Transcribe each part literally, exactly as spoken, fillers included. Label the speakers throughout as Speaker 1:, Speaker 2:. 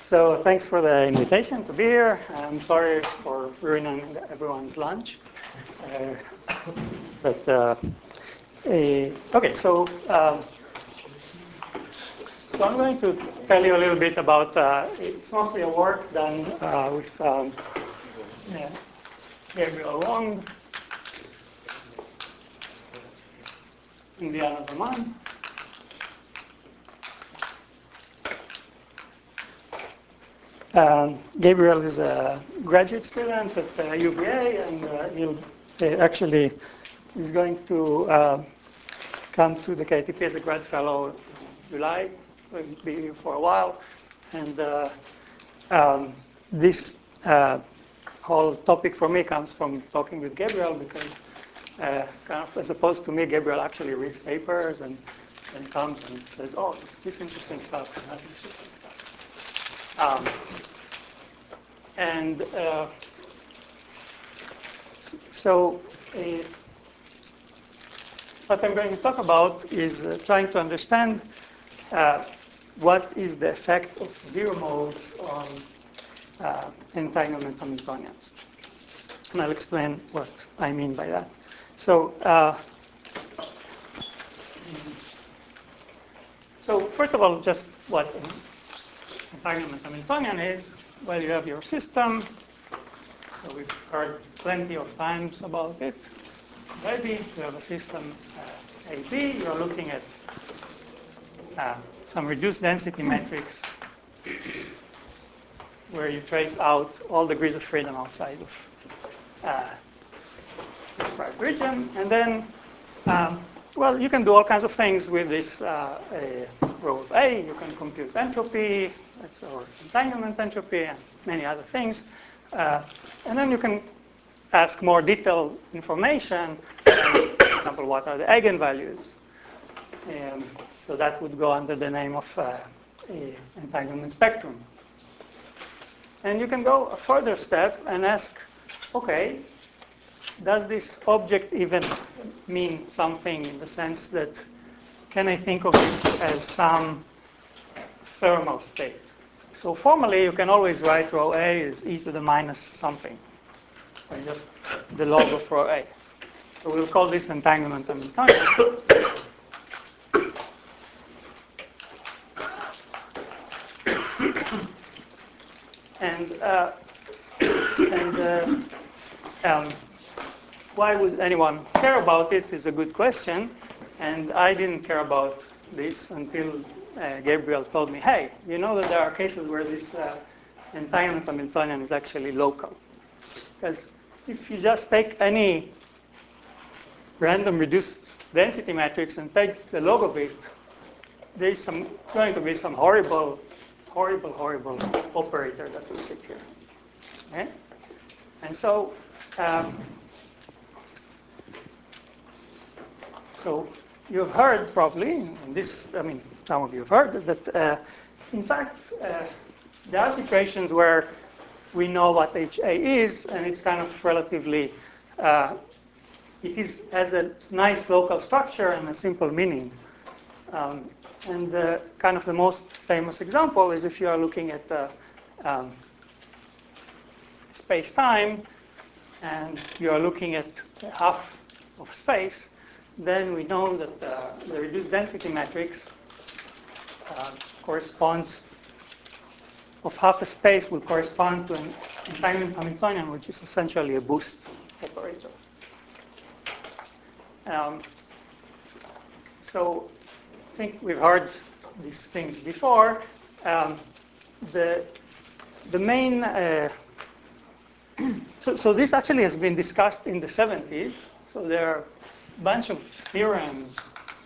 Speaker 1: So thanks for the invitation to be here. I'm sorry for ruining everyone's lunch. Uh, but, uh, uh, okay, so, um, so I'm going to tell you a little bit about, uh, it's mostly a work done uh, with um, yeah, Gabriel Wong, Indiana Vermont. Um, Gabriel is a graduate student at uh, U V A, and uh, he'll uh, actually is going to uh, come to the K A T P as a grad fellow in July. Will be here for a while, and uh, um, this uh, whole topic for me comes from talking with Gabriel, because uh, kind of as opposed to me, Gabriel actually reads papers and, and comes and says, "Oh, it's this interesting stuff and that interesting stuff." Um, And uh, so uh, what I'm going to talk about is uh, trying to understand uh, what is the effect of zero modes on uh, entanglement Hamiltonians. And I'll explain what I mean by that. So, uh, so first of all, just what entanglement Hamiltonian is. Well, you have your system. So we've heard plenty of times about it already. You have a system uh, A B. You're looking at uh, some reduced density metrics where you trace out all degrees of freedom outside of uh, described region. And then, um, well, you can do all kinds of things with this uh, row of A. You can compute entropy, that's our entanglement entropy, and many other things. Uh, and then you can ask more detailed information. Um, for example, what are the eigenvalues? Um, so that would go under the name of uh, a entanglement spectrum. And you can go a further step and ask, okay, does this object even mean something in the sense that, can I think of it as some thermal state? So formally, you can always write rho A as e to the minus something, or just the log of rho A. So we'll call this entanglement Hamiltonian. and uh, and uh, um, why would anyone care about it is a good question. And I didn't care about this until uh, Gabriel told me, hey, you know that there are cases where this uh, entanglement Hamiltonian is actually local. Because if you just take any random reduced density matrix and take the log of it, there's some, it's going to be some horrible, horrible, horrible operator that will sit here. Okay? And so, um, so you've heard probably, and this, I mean, some of you have heard that, uh, in fact, uh, there are situations where we know what H A is, and it's kind of relatively, uh, it is has a nice local structure and a simple meaning. Um, and uh, kind of the most famous example is if you are looking at uh, um, space-time, and you are looking at half of space, then we know that uh, the reduced density matrix uh, corresponds, of half the space will correspond to an entanglement Hamiltonian, which is essentially a boost operator. Um, so I think we've heard these things before. Um, the, the main, uh, so, so this actually has been discussed in the seventies. So there are a bunch of theorems.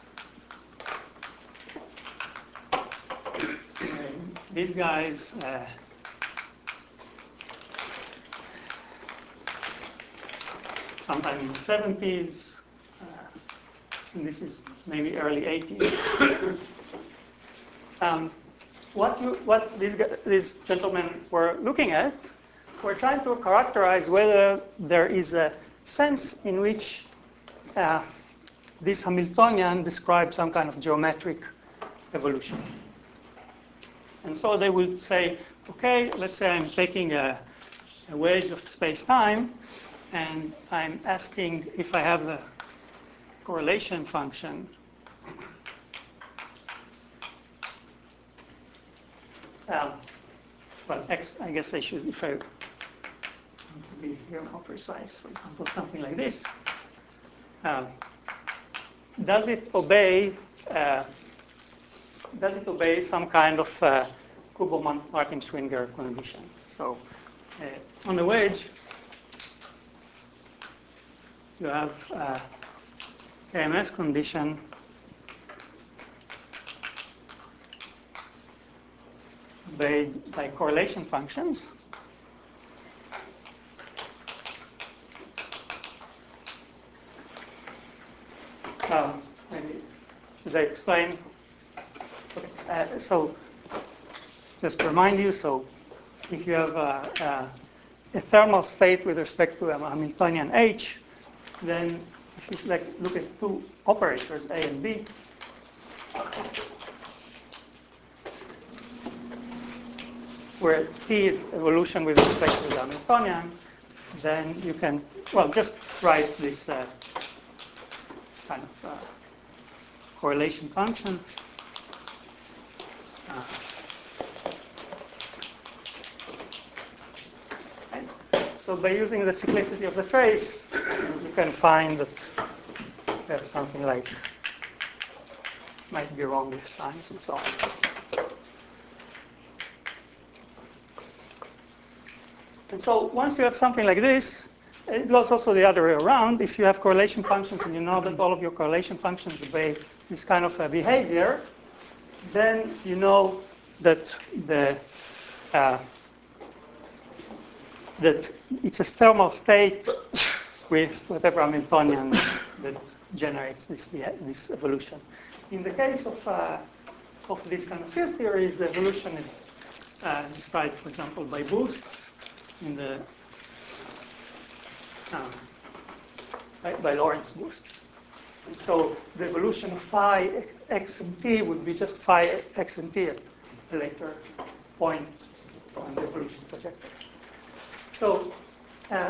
Speaker 1: These guys, uh, sometime in the seventies, uh, and this is maybe early eighties. um, what you, what these, these gentlemen were looking at, were trying to characterize whether there is a sense in which uh, this Hamiltonian describes some kind of geometric evolution. And so they will say, okay, let's say I'm taking a, a wedge of space-time, and I'm asking if I have the correlation function um, well, x, I guess I should, if I want to be here more precise, for example, something like this. Um, does it obey uh, does it obey some kind of uh, Kubo-Martin-Schwinger condition? So uh, on the wedge, you have uh, K M S condition obeyed by correlation functions. Um, maybe should I explain? Okay. Uh, so just to remind you, so if you have a, a, a thermal state with respect to a Hamiltonian H, then if you like look at two operators, A and B, where T is evolution with respect to the Hamiltonian, then you can, well, just write this uh, kind of uh, correlation function. Uh, So by using the cyclicity of the trace, you can find that there's something like, might be wrong with signs and so on. And so once you have something like this, it goes also the other way around. If you have correlation functions and you know that all of your correlation functions obey this kind of a behavior, then you know that the uh, that it's a thermal state with whatever Hamiltonian that generates this, this evolution. In the case of, uh, of this kind of field theories, the evolution is uh, described, for example, by boosts in the um, by, by Lorentz boosts. And so the evolution of phi x and t would be just phi x and t at a later point on the evolution trajectory. So, uh,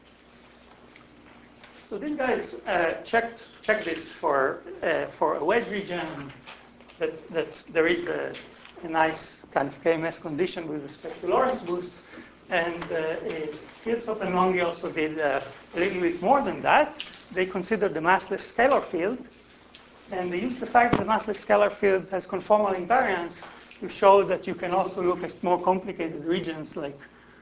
Speaker 1: so these guys uh, checked checked this for uh, for a wedge region that that there is a, a nice kind of K M S condition with respect to Lorentz boosts, and uh, Kirchhoff and Longy also did uh, a little bit more than that. They considered the massless scalar field, and they used the fact that the massless scalar field has conformal invariance to show that you can also look at more complicated regions like.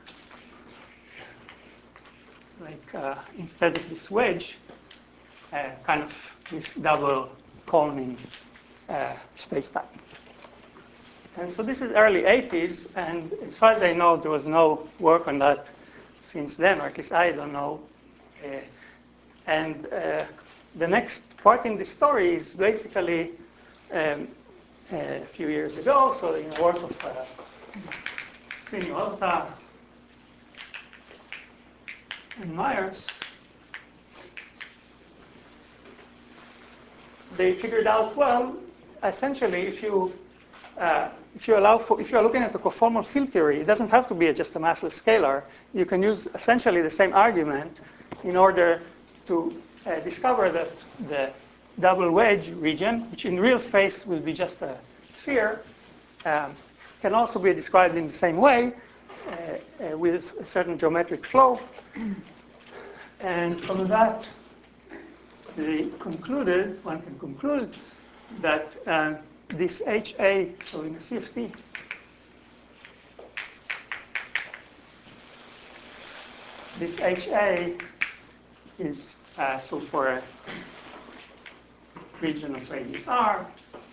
Speaker 1: like uh, instead of this wedge, uh, kind of this double coning uh, space-time. And so this is early eighties, and as far as I know, there was no work on that since then, or at least I don't know. Uh, and uh, the next part in the story is basically um, a few years ago, so in the work of uh, Siniorta and Myers, they figured out, well, essentially, if you uh, if you allow for, if you are looking at a conformal field theory, it doesn't have to be just a massless scalar. You can use essentially the same argument in order to uh, discover that the double wedge region, which in real space will be just a sphere, um, can also be described in the same way uh, uh, with a certain geometric flow. And from that, they concluded, one can conclude that uh, this H A, so in the C F T, this H A is, uh, so for a region of radius R,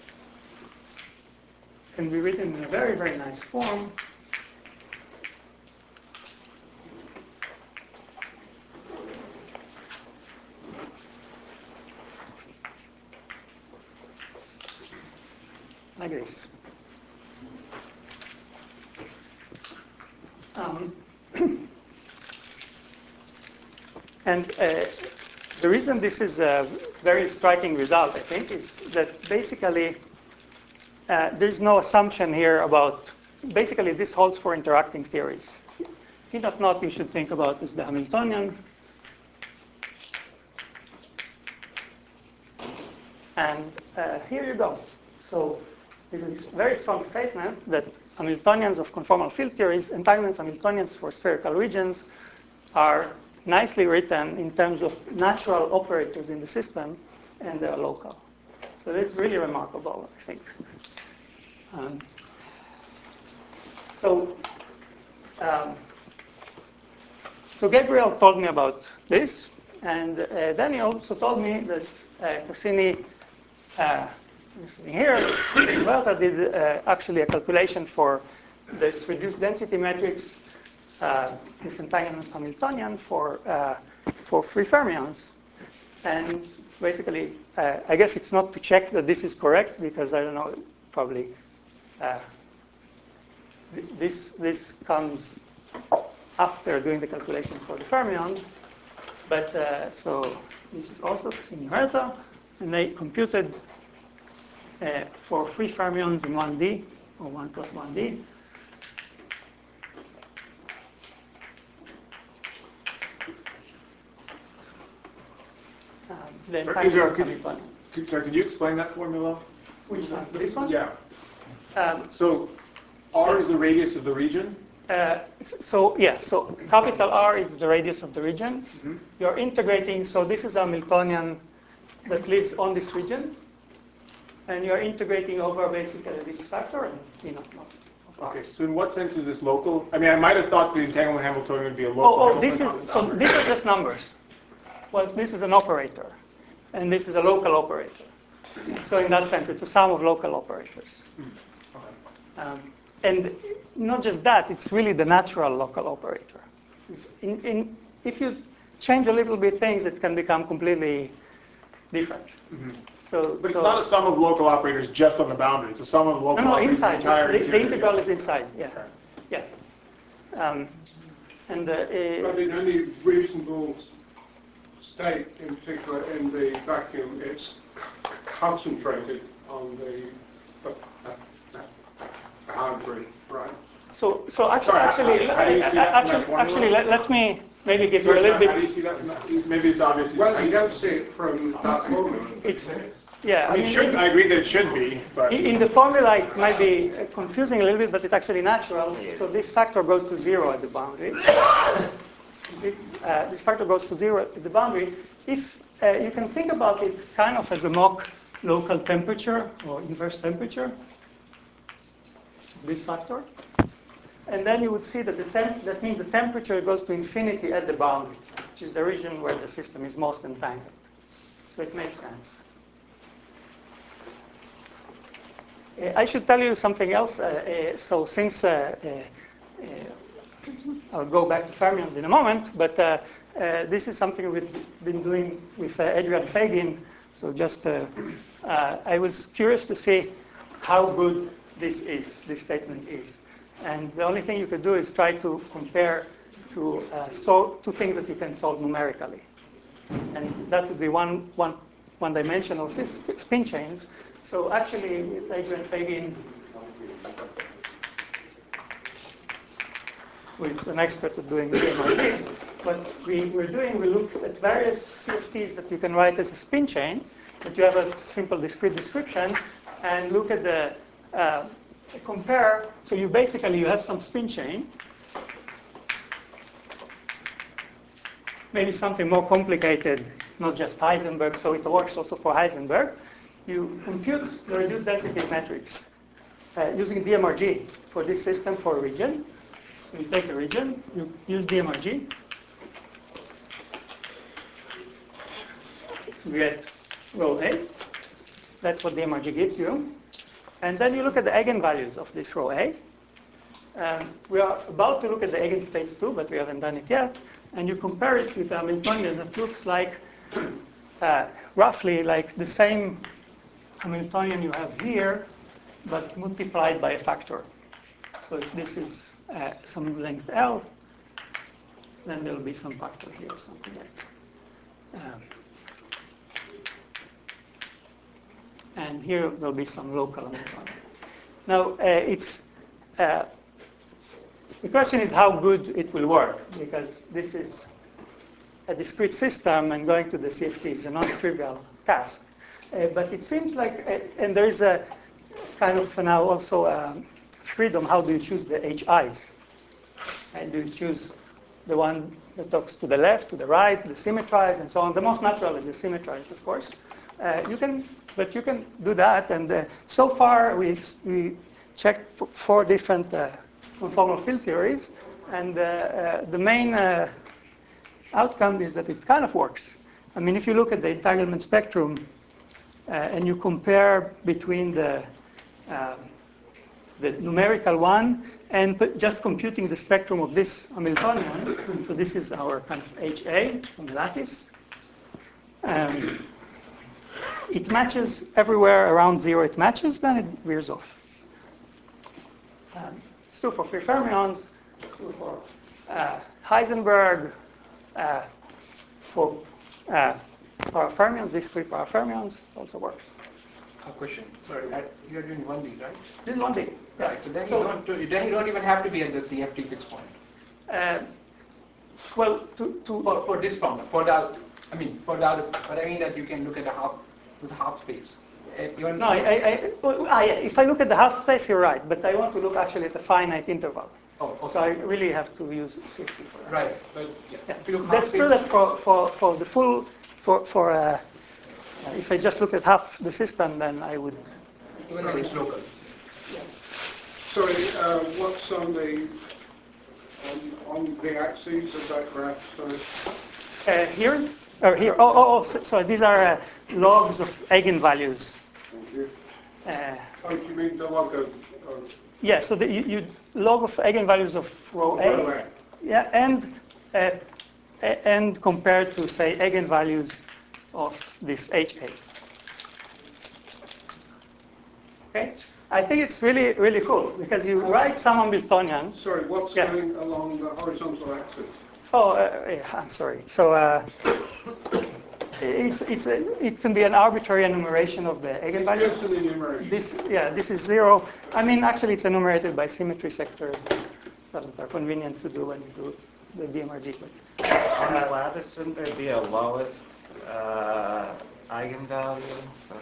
Speaker 1: can be written in a very, very nice form. Like this. Um, and uh, the reason this is a very striking result, I think, is that basically uh, there's no assumption here about basically, this holds for interacting theories. P dot naught you should think about is the Hamiltonian. And uh, here you go. So this is a very strong statement that Hamiltonians of conformal field theories, entanglement Hamiltonians for spherical regions, are nicely written in terms of natural operators in the system, and they're local. So that's really remarkable, I think. Um, so, um, so Gabriel told me about this, and uh, then he also told me that uh, Cassini, uh, here, Huerta did uh, actually a calculation for this reduced density matrix, uh, this entanglement Hamiltonian for uh, for free fermions, and basically, uh, I guess it's not to check that this is correct because I don't know, probably uh, this this comes after doing the calculation for the fermions, but uh, so this is also Cassini Huerta, and they computed uh, for free fermions in one D or one plus one D. Um, the entanglement Hamiltonian.
Speaker 2: Could, sorry, could you explain that formula?
Speaker 1: Which one? This one?
Speaker 2: Yeah.
Speaker 1: Um,
Speaker 2: So R is the radius of the region?
Speaker 1: Uh, so yeah, so capital R is the radius of the region.
Speaker 2: Mm-hmm.
Speaker 1: You're integrating, so this is a Hamiltonian that lives on this region, and you're integrating over basically this factor and P naught naught of R.
Speaker 2: Okay, so in what sense is this local? I mean, I might have thought the entanglement Hamiltonian would be a local.
Speaker 1: Oh, oh this is,
Speaker 2: Hamiltonian
Speaker 1: so these are just numbers. Well, this is an operator, and this is a local operator. So in that sense, it's a sum of local operators.
Speaker 2: Okay.
Speaker 1: Um, and not just that, it's really the natural local operator. In, in, if you change a little bit things, it can become completely different.
Speaker 2: Mm-hmm.
Speaker 1: So,
Speaker 2: But
Speaker 1: so,
Speaker 2: it's not a sum of local operators just on the boundary. It's a sum of local
Speaker 1: no, no,
Speaker 2: operators
Speaker 1: inside.
Speaker 2: in the entire
Speaker 1: The, the
Speaker 2: interior.
Speaker 1: integral is inside, yeah.
Speaker 2: Okay.
Speaker 1: Yeah. Um, and uh,
Speaker 3: But in any reasonable state, in particular in the vacuum, it's c- concentrated on the, the, the boundary, right?
Speaker 1: so, so actually,
Speaker 2: Sorry, how-
Speaker 1: actually,
Speaker 2: how- how do you see that from
Speaker 1: actually,
Speaker 2: that formula?
Speaker 1: actually, let, let me maybe give you
Speaker 2: Sorry,
Speaker 1: a little
Speaker 2: John, how do you
Speaker 1: bit.
Speaker 2: see that? Maybe it's obvious.
Speaker 3: Well,
Speaker 2: How do
Speaker 3: you
Speaker 2: you see-
Speaker 3: don't see it from that formula.
Speaker 1: It's, yeah.
Speaker 2: I mean, it should, I agree that it should be, but.
Speaker 1: In the formula, it might be confusing a little bit, but it's actually natural. So this factor goes to zero at the boundary. You see, uh, this factor goes to zero at the boundary. If uh, you can think about it kind of as a mock local temperature or inverse temperature, this factor. And then you would see that the temp that means the temperature goes to infinity at the boundary, which is the region where the system is most entangled. So it makes sense. Uh, I should tell you something else. Uh, uh, so since uh, uh, uh, I'll go back to fermions in a moment, but uh, uh, this is something we've been doing with uh, Adrian Fagin. So just, uh, uh, I was curious to see how good this is, this statement is. And the only thing you could do is try to compare to uh, solve two things that you can solve numerically. And that would be one, one, one-dimensional spin chains. So actually, with Adrian Fagin, who is an expert at doing D M R G, what we were doing, we looked at various C F Ts that you can write as a spin chain, but you have a simple discrete description, and look at the, uh, compare, so you basically, you have some spin chain, maybe something more complicated, not just Heisenberg, so it works also for Heisenberg. You compute the reduced density matrix uh, using D M R G for this system for a region. So you take a region, you use D M R G, you get rho A. That's what D M R G gives you. And then you look at the eigenvalues of this rho A. Um, we are about to look at the eigenstates too, but we haven't done it yet. And you compare it with a Hamiltonian that looks like uh, roughly like the same Hamiltonian you have here, but multiplied by a factor. So if this is uh, some length L, then there will be some factor here or something like that. Um, and here there'll be some local Hamiltonian. Now, uh, it's uh, the question is how good it will work, because this is a discrete system, and going to the C F T is a non-trivial task. Uh, but it seems like, uh, and there is a kind of now also um, freedom. How do you choose the H Is? And do you choose the one that talks to the left, to the right, the symmetrized, and so on? The most natural is the symmetrized, of course. Uh, you can, but you can do that. And uh, so far, we we checked f four different uh, conformal field theories, and uh, uh, the main uh, outcome is that it kind of works. I mean, if you look at the entanglement spectrum uh, and you compare between the um, the numerical one and just computing the spectrum of this Hamiltonian, so this is our kind of H A on the lattice. Um, it matches everywhere around zero. It matches, then it veers off. Um, it's true for free fermions, true for uh, Heisenberg, uh, for uh, power fermions, these three power fermions also works.
Speaker 4: A question. Sorry, at, you're doing one D, right?
Speaker 1: This is one D. Yeah.
Speaker 4: Right. So then,
Speaker 1: So,
Speaker 4: you don't, do- then you don't even have to be at the C F T fixed point.
Speaker 1: uh, well, to, to
Speaker 4: For, for this problem, for the, I mean, for the other, but I mean that you can look at the half, the half space. Uh, even
Speaker 1: no, I, I, I, well, I, if I look at the half space, you're right, but I want to look actually at the finite interval.
Speaker 4: Oh, okay.
Speaker 1: So I really have to use C F T for that.
Speaker 4: Right, but yeah.
Speaker 1: Yeah.
Speaker 4: If you look half
Speaker 1: That's
Speaker 4: space,
Speaker 1: true that for, for, for the full, for, for uh, if I just look at half the system, then I would.
Speaker 4: even though it's local.
Speaker 3: Sorry, uh, what's on the on, on the axes of that graph? Sorry.
Speaker 1: Uh, here? Or here? Oh, oh, oh so, sorry, these are uh, logs of eigenvalues.
Speaker 3: Thank you.
Speaker 1: Uh,
Speaker 3: Oh, do you mean the log of, of
Speaker 1: yeah, so the, you, you log of eigenvalues of row A.
Speaker 3: row A?
Speaker 1: Yeah, and uh, a- and compared to, say, eigenvalues of this H A. Okay? I think it's really, really cool, because you write some Hamiltonian.
Speaker 3: Sorry, what's
Speaker 1: Yeah.
Speaker 3: going along the horizontal axis?
Speaker 1: Oh, uh, yeah, I'm sorry. So uh, it's, it's a, it can be an arbitrary enumeration of the eigenvalues.
Speaker 3: Just an enumeration.
Speaker 1: This, yeah, this is zero. I mean, actually, it's enumerated by symmetry sectors, stuff that are convenient to do when you do the D M R G. But
Speaker 5: On that lattice, shouldn't there be a lowest uh, eigenvalue? So,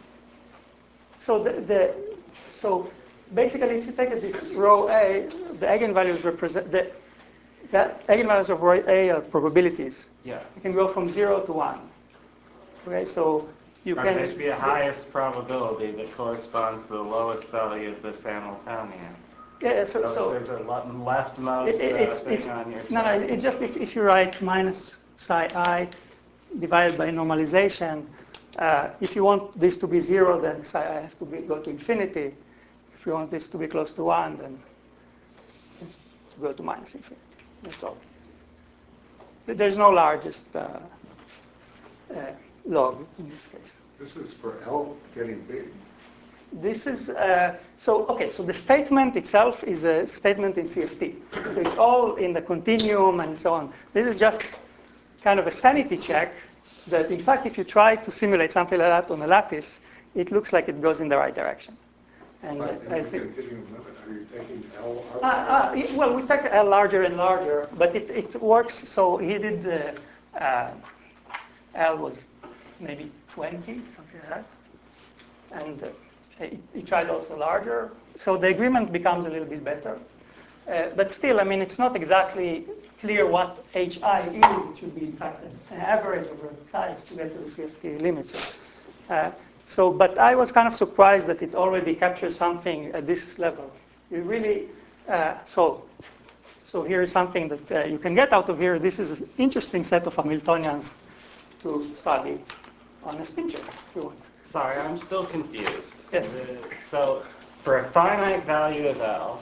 Speaker 1: So the, the so basically, if you take this row A, the eigenvalues represent the the eigenvalues of row A are probabilities.
Speaker 5: yeah.
Speaker 1: You can go from zero to one. Okay, so you
Speaker 5: Right,
Speaker 1: can.
Speaker 5: there should be a highest probability that corresponds to the lowest value of this Hamiltonian.
Speaker 1: Yeah, so
Speaker 5: So,
Speaker 1: so.
Speaker 5: if there's a le- leftmost
Speaker 1: It, it,
Speaker 5: uh,
Speaker 1: it's,
Speaker 5: thing
Speaker 1: it's,
Speaker 5: on your
Speaker 1: no, no,
Speaker 5: side.
Speaker 1: it's just if, if you write minus psi I divided by normalization, uh, if you want this to be zero, then psi I has to be, go to infinity. If you want this to be close to one, then it's to go to minus infinity. That's all. There's no largest uh, uh, log in this case.
Speaker 6: This is for L getting big.
Speaker 1: This is, uh, so, okay, so the statement itself is a statement in C F T. So it's all in the continuum and so on. This is just kind of a sanity check that, in fact, if you try to simulate something like that on a lattice, it looks like it goes in the right direction. And
Speaker 6: But
Speaker 1: I
Speaker 6: in the
Speaker 1: think,
Speaker 6: continuum limit, are you taking L out?
Speaker 1: uh, uh, yeah, well, we take L larger and larger, but it, it works. So he did the, uh, L was maybe twenty, something like that. And uh, he, he tried also larger. So the agreement becomes a little bit better. Uh, but still, I mean, it's not exactly clear what H I is. It should be, in fact, an average over size to get to the C F T limits. Uh, so, but I was kind of surprised that it already captures something at this level. It really, uh, so, so here is something that uh, you can get out of here. This is an interesting set of Hamiltonians to study on a spin check, if you want.
Speaker 5: Sorry, I'm still confused.
Speaker 1: Yes.
Speaker 5: The- So, for a finite value of L,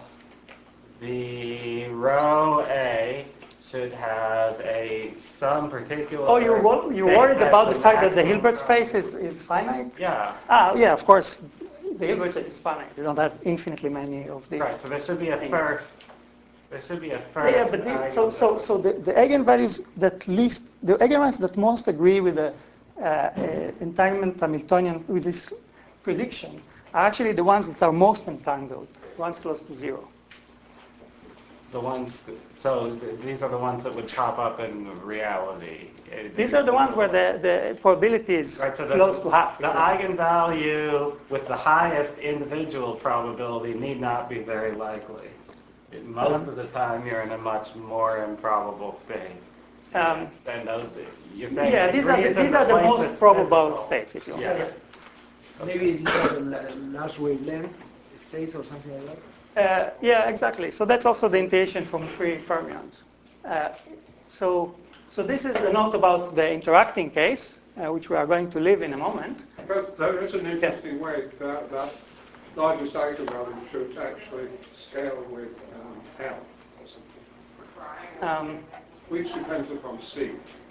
Speaker 5: the row A should have a some particular.
Speaker 1: Oh, you wo- you
Speaker 5: state
Speaker 1: worried
Speaker 5: that's
Speaker 1: about the
Speaker 5: the
Speaker 1: fact that the
Speaker 5: maximum
Speaker 1: Hilbert space
Speaker 5: probability.
Speaker 1: is, is finite?
Speaker 5: Yeah.
Speaker 1: Ah, yeah, of course. The Hilbert space is finite. You don't have infinitely many of these.
Speaker 5: Right. So there should be a
Speaker 1: things.
Speaker 5: first. There should be a
Speaker 1: Yeah,
Speaker 5: first.
Speaker 1: yeah, but the, so so
Speaker 5: eigenvalue.
Speaker 1: so the, the eigenvalues that least the eigenvalues that most agree with the uh, uh, entanglement Hamiltonian with this prediction are actually the ones that are most entangled, the ones close to zero.
Speaker 5: the ones, so these are the ones that would pop up in reality.
Speaker 1: These are the ones where the, the probability is
Speaker 5: Right, so the,
Speaker 1: close to half.
Speaker 5: The eigenvalue with the highest individual probability need not be very likely. Most of the time, you're in a much more improbable state.
Speaker 1: Um,
Speaker 5: and those, you're saying
Speaker 1: yeah, these are the,
Speaker 5: degrees in
Speaker 1: these are the
Speaker 5: place
Speaker 1: most
Speaker 5: that's
Speaker 1: probable
Speaker 5: physical.
Speaker 1: states, if you want.
Speaker 5: Yeah.
Speaker 7: Maybe these are the la- large wavelength states or something like that.
Speaker 1: Uh, yeah, exactly. So that's also the intuition from free fermions. Uh, so, so this is a note about the interacting case, uh, which we are going to live in a moment.
Speaker 3: But there is an interesting way that that largest eigenvalue should actually scale with um, L or something,
Speaker 1: Um,
Speaker 3: which depends upon C.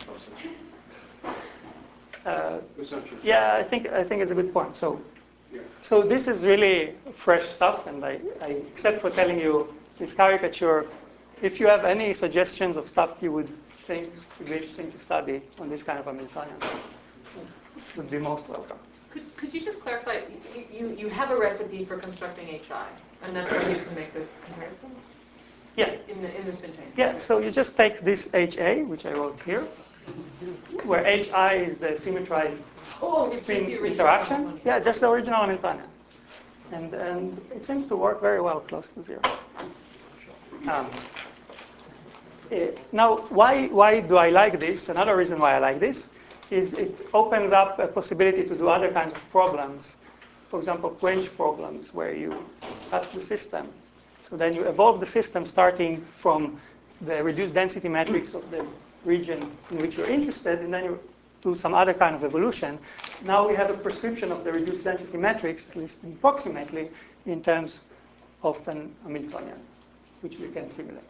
Speaker 1: uh,
Speaker 3: Essentially.
Speaker 1: yeah, I think I think it's a good point. So,
Speaker 3: Yeah.
Speaker 1: so this is really fresh stuff, and I, I except for telling you this caricature, if you have any suggestions of stuff you would think would be interesting to study on this kind of Hamiltonian, would be most welcome.
Speaker 8: Could, could you just clarify, you, you, you have a recipe for constructing H I, and that's how you can make this comparison
Speaker 1: Yeah,
Speaker 8: in, the, in this container?
Speaker 1: yeah. So you just take this H A, which I wrote here, where H I is the symmetrized
Speaker 8: Oh, it's just
Speaker 1: spin
Speaker 8: the original
Speaker 1: interaction.
Speaker 8: Hamiltonian.
Speaker 1: Yeah, just the original Hamiltonian. And, and it seems to work very well close to zero. Um, eh, now, why, why do I like this? Another reason why I like this is it opens up a possibility to do other kinds of problems. For example, quench problems where you cut the system. So then you evolve the system starting from the reduced density matrix of the region in which you're interested, and then you do some other kind of evolution. Now we have a prescription of the reduced density matrix, at least approximately, in terms of an Hamiltonian, which we can simulate.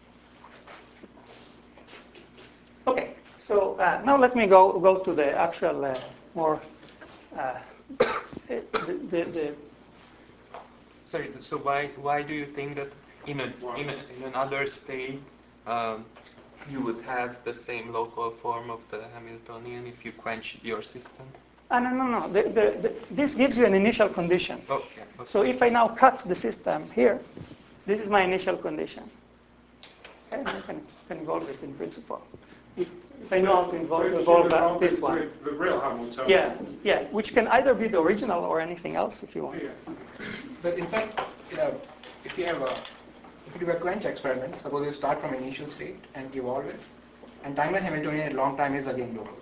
Speaker 1: Okay, so uh, now let me go, go to the actual uh, more, uh, the, the, the
Speaker 9: Sorry, so why why do you think that in a in, a, in another state um, you would have the same local form of the Hamiltonian if you quench your system?
Speaker 1: Ah, no, no, no. The, the, the, this gives you an initial condition.
Speaker 9: Okay, okay.
Speaker 1: So if I now cut the system here, this is my initial condition. Okay, I can, can involve it in principle. If, if I know how to involve,
Speaker 3: Which
Speaker 1: evolve
Speaker 3: you
Speaker 1: that,
Speaker 3: involve
Speaker 1: this
Speaker 3: it
Speaker 1: one.
Speaker 3: with the real Hamiltonian.
Speaker 1: Yeah, yeah, which can either be the original or anything else if you want.
Speaker 3: Yeah.
Speaker 4: But in fact, you know, if you have a, if you do a quench experiment, suppose you start from initial state and evolve it, and time and Hamiltonian at long time is again local.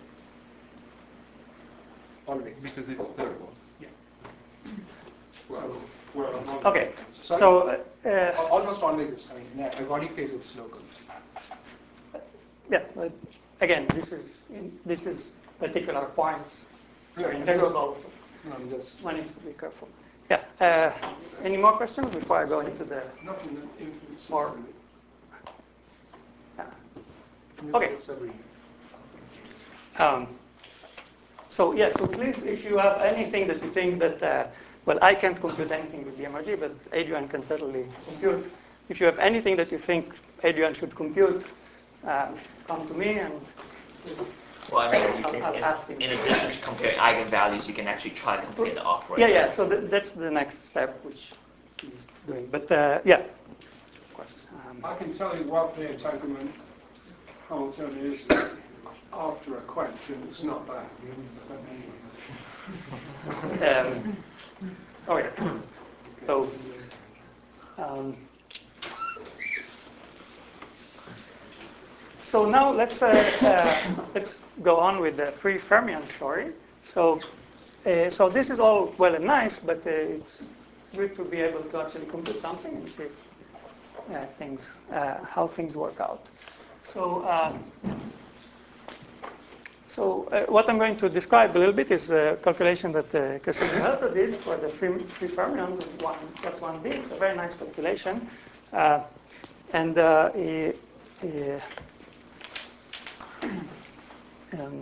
Speaker 4: Always.
Speaker 9: Because it's stable.
Speaker 4: Yeah.
Speaker 3: Well, well, I'm not-
Speaker 1: Okay,
Speaker 4: Sorry?
Speaker 1: so uh, uh,
Speaker 4: Al- Almost always is. I mean, in a ergodic case, it's local.
Speaker 1: yeah, but again, this is this is particular points are
Speaker 4: Yeah,
Speaker 1: integrable. So
Speaker 4: No, I'm just.
Speaker 1: one needs to be careful. Yeah. Uh, any more questions before I go into the
Speaker 3: Not in the infinite system.
Speaker 1: more? Yeah. Okay. Um, so yeah, so please, if you have anything that you think that, uh, well, I can't compute anything with the M R G, but Adrian can certainly compute. If you have anything that you think Adrian should compute, uh, come to me and
Speaker 10: Well, I mean, you
Speaker 1: I'll-
Speaker 10: can,
Speaker 1: I'll
Speaker 10: in,
Speaker 1: ask him.
Speaker 10: in addition to comparing eigenvalues, you can actually try to compare the operator.
Speaker 1: yeah, yeah. So th that's the next step, which he's doing. But uh, yeah, of course. Um,
Speaker 3: I can tell you what the entanglement Hamiltonian is after a quench, and it's not bad.
Speaker 1: Um, oh yeah. So, um, so now let's uh, uh, let's go on with the free fermion story. So, uh, so this is all well and nice, but uh, it's, it's good to be able to actually compute something and see if uh, things uh, how things work out. So. Um, So uh, what I'm going to describe a little bit is a calculation that uh, Cassini-Herta did for the free, free fermions of one plus one d. It's a very nice calculation. Uh, and uh, he, he, um,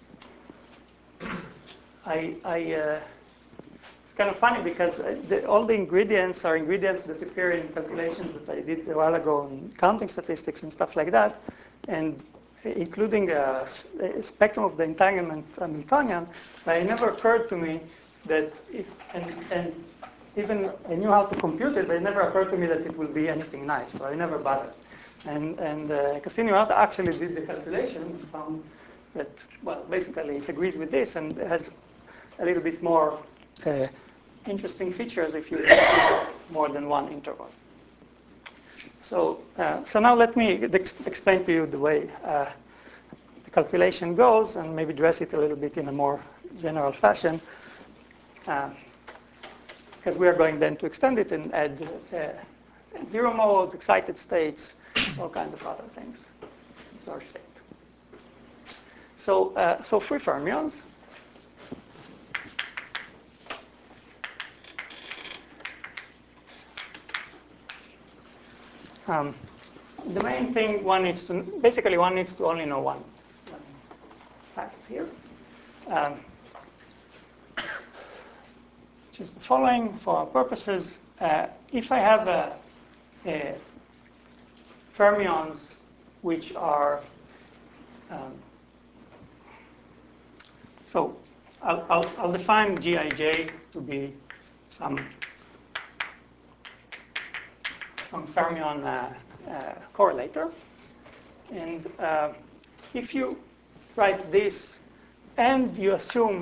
Speaker 1: I, I, uh, it's kind of funny because the, all the ingredients are ingredients that appear in calculations that I did a while ago on counting statistics and stuff like that. And including a, a spectrum of the entanglement Hamiltonian, but it never occurred to me that if, and, and even I knew how to compute it, but it never occurred to me that it will be anything nice, so I never bothered. And, and uh, Cassini-Murata actually did the calculation and found that, well, basically it agrees with this and has a little bit more uh, interesting features if you have more than one interval. So, uh, so now let me ex explain to you the way uh, the calculation goes and maybe dress it a little bit in a more general fashion. Uh, because we are going then to extend it and add uh, zero modes, excited states, all kinds of other things to our state. So, uh, so free fermions. Um, the main thing one needs to, basically one needs to only know one, one fact here. Um, which is the following for our purposes. Uh, if I have a, a fermions which are, um, so I'll, I'll, I'll define Gij to be some, some fermion uh, uh, correlator. And uh, if you write this and you assume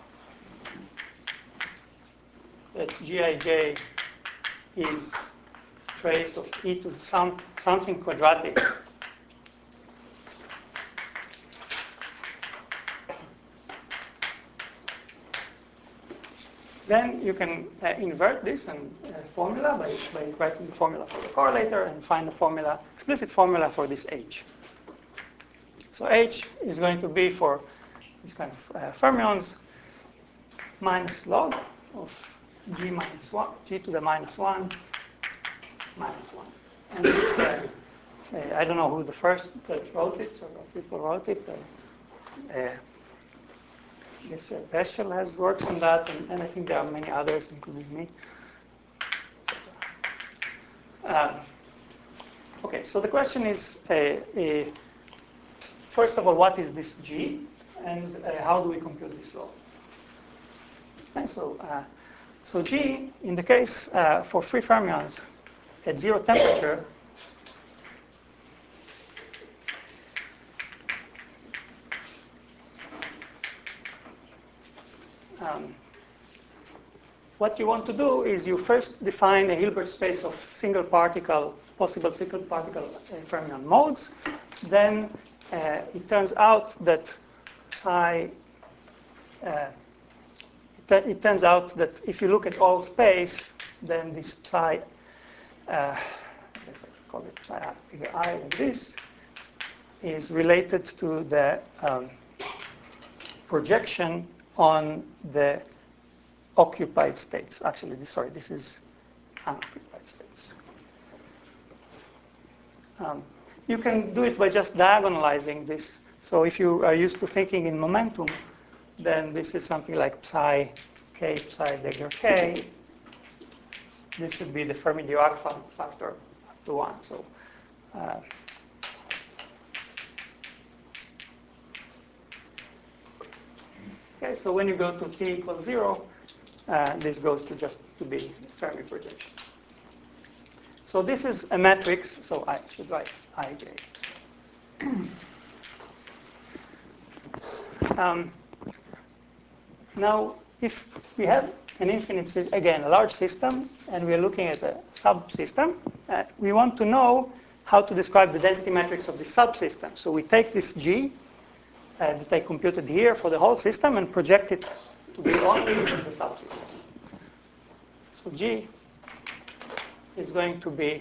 Speaker 1: that Gij is trace of e to some something quadratic, then you can uh, invert this and uh, formula by, by writing the formula for the correlator and find the formula, explicit formula for this H. So H is going to be for this kind of uh, fermions minus log of G minus one, G to the minus one, minus one. And this, uh, uh, I don't know who the first that wrote it, so people wrote it. Uh, uh, I guess uh, Peschel has worked on that, and, and I think there are many others, including me. Um, okay, so the question is, uh, uh, first of all, what is this G, and uh, how do we compute this law? And so, uh, so G, in the case uh, for free fermions at zero temperature, um, what you want to do is you first define a Hilbert space of single particle, possible single particle uh, fermion modes. Then uh, it turns out that psi, uh, it, it turns out that if you look at all space, then this psi, uh, let's call it psi figure I like this, is related to the um, projection on the occupied states. Actually, this, sorry, this is unoccupied states. Um, you can do it by just diagonalizing this. So if you are used to thinking in momentum, then this is something like psi k, psi dagger k. This would be the Fermi-Dirac factor up to one. So uh, okay, so when you go to t equals zero, uh, this goes to just to be Fermi projection. So this is a matrix, so I should write Ij. um, now, if we have an infinite, again, a large system, and we are looking at a subsystem, uh, we want to know how to describe the density matrix of the subsystem. So we take this G uh, that I computed here for the whole system and project it to be only in the subsystem. So G is going to be,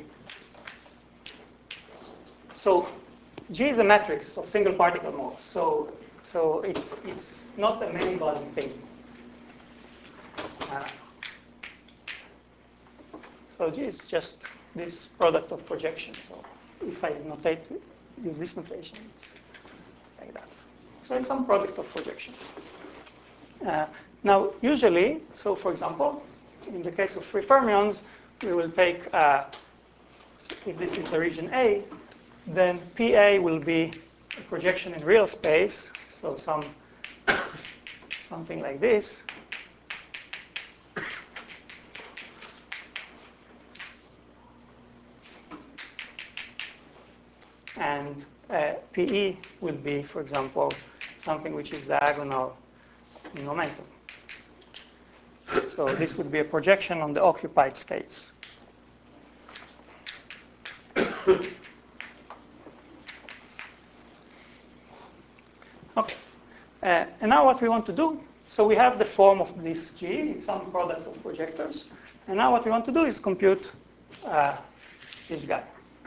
Speaker 1: so G is a matrix of single particle modes. So, so it's, it's not a many-body thing. Uh, so G is just this product of projection. So if I notate, use this notation, it's like that. So it's some product of projections. Uh, now, usually, so for example, in the case of free fermions, we will take, uh, if this is the region A, then P A will be a projection in real space, so some something like this. and uh, P E would be, for example, something which is diagonal in momentum. So this would be a projection on the occupied states. Okay. Uh, and now what we want to do, so we have the form of this G, it's some product of projectors. And now what we want to do is compute uh, this guy.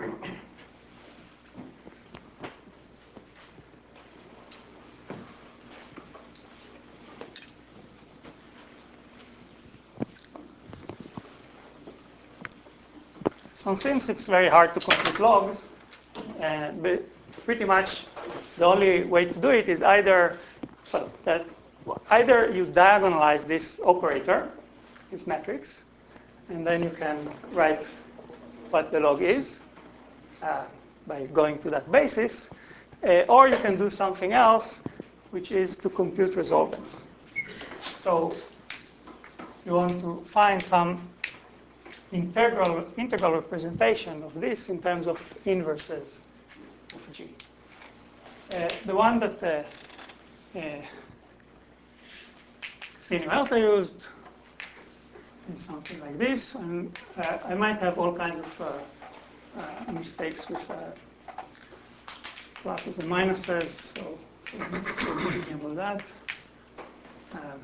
Speaker 1: So since it's very hard to compute logs, uh, but pretty much the only way to do it is either, well, that either you diagonalize this operator, this matrix, and then you can write what the log is uh, by going to that basis, uh, or you can do something else, which is to compute resolvents. So you want to find some integral, integral representation of this in terms of inverses of G. Uh, the one that uh, uh, Cassini-Huerta used is something like this, and uh, I might have all kinds of uh, uh, mistakes with uh, pluses and minuses, so forgive me about that. Um,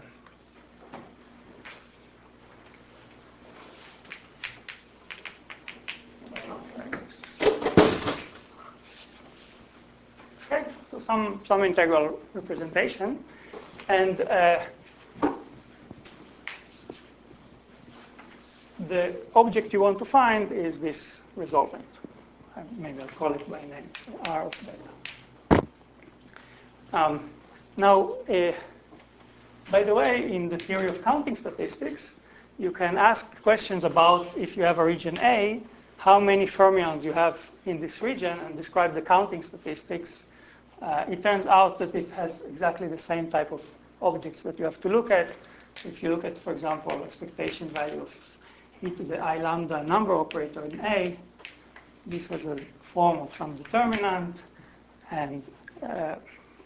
Speaker 1: something like this. Okay, so some, some integral representation. And uh, the object you want to find is this resolvent. Uh, maybe I'll call it by name, so R of beta. Um, now, uh, by the way, in the theory of counting statistics, you can ask questions about if you have a region A, how many fermions you have in this region, and describe the counting statistics. Uh, it turns out that it has exactly the same type of objects that you have to look at. If you look at, for example, expectation value of e to the I lambda number operator in A, this has a form of some determinant, and uh,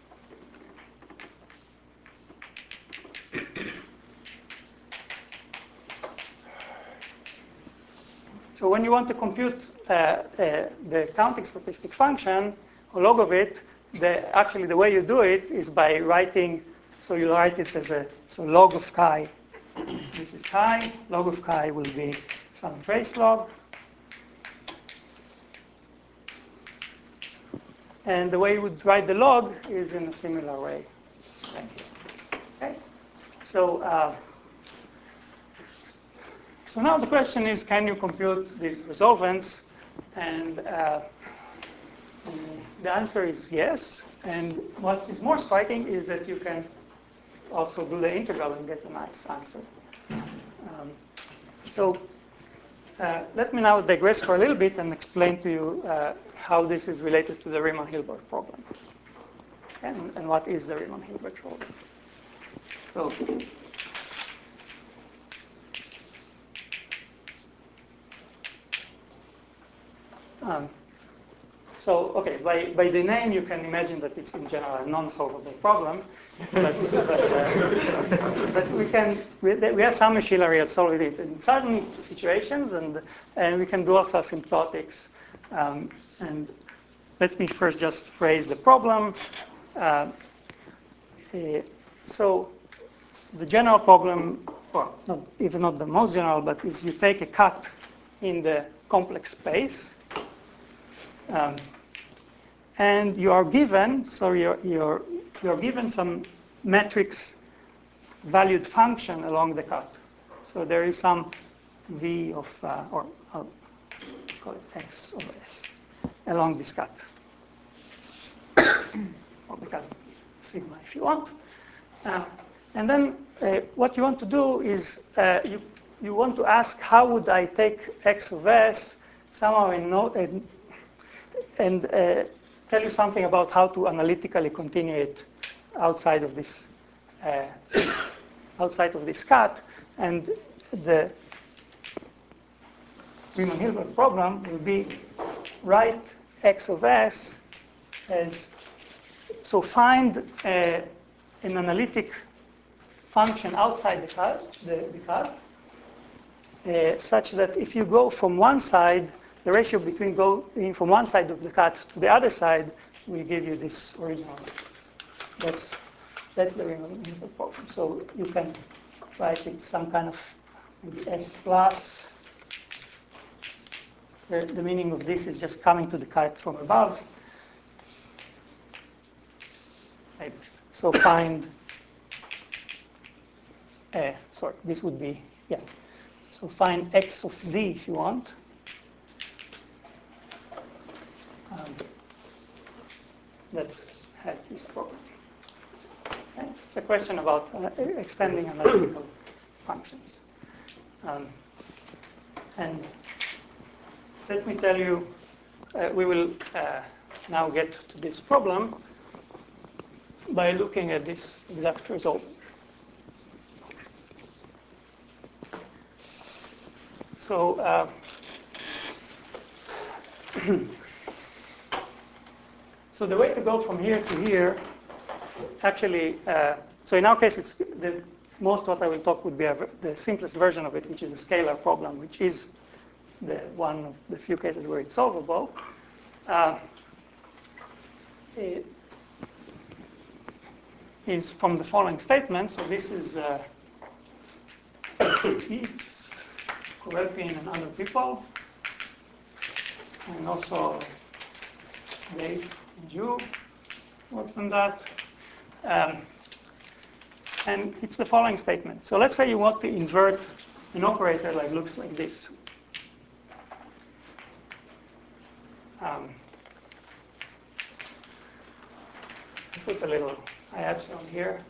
Speaker 1: so when you want to compute uh, uh, the counting statistic function, or log of it, the, actually the way you do it is by writing, so you write it as a, so log of chi, this is chi, log of chi will be some trace log. And the way you would write the log is in a similar way. Okay? So, uh, so now the question is, can you compute these resolvents? And uh, the answer is yes. And what is more striking is that you can also do the integral and get a nice answer. Um, so uh, let me now digress for a little bit and explain to you uh, how this is related to the Riemann-Hilbert problem. And, and what is the Riemann-Hilbert problem? So, um, So, okay, by, by the name you can imagine that it's in general a non-solvable problem, but, but, uh, but we can, we, we have some machinery that solve it in certain situations, and, and we can do also asymptotics. Um, and let me first just phrase the problem. Uh, uh, so the general problem, or not, even not the most general, but is you take a cut in the complex space, Um, and you are given, so you're, you're, you're given some matrix valued function along the cut. So there is some v of, uh, or I'll call it x of s, along this cut. Or the cut sigma if you want. Uh, and then uh, what you want to do is uh, you, you want to ask how would I take x of s somehow in, no, in and uh, tell you something about how to analytically continue it outside of this uh, outside of this cut. And the Riemann-Hilbert problem will be write x of s as, so find a, an analytic function outside the cut, the, the cut uh, such that if you go from one side, the ratio between going from one side of the cut to the other side will give you this original matrix. That's, that's the Riemann problem. So you can write it some kind of maybe S plus. The, the meaning of this is just coming to the kite from above. Like this. So find, uh, sorry, this would be, yeah. So find x of z if you want. Um, that has this problem. Okay? It's a question about uh, extending analytical functions. Um, and let me tell you, uh, we will uh, now get to this problem by looking at this exact result. So, uh, so the way to go from here to here, actually, uh, so in our case, it's the most what I will talk would be a, the simplest version of it, which is a scalar problem, which is the one of the few cases where it's solvable. Uh, it is from the following statement. So this is uh, it's Kovelpin and other people, and also Dave and you worked on that. Um, and it's the following statement. So let's say you want to invert an operator that looks like this. Um, put a little I epsilon here.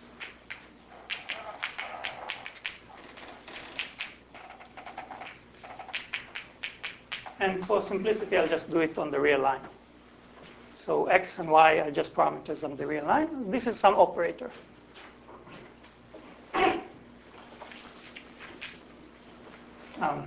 Speaker 1: And for simplicity, I'll just do it on the real line. So x and y are just parameters on the real line. This is some operator. Um,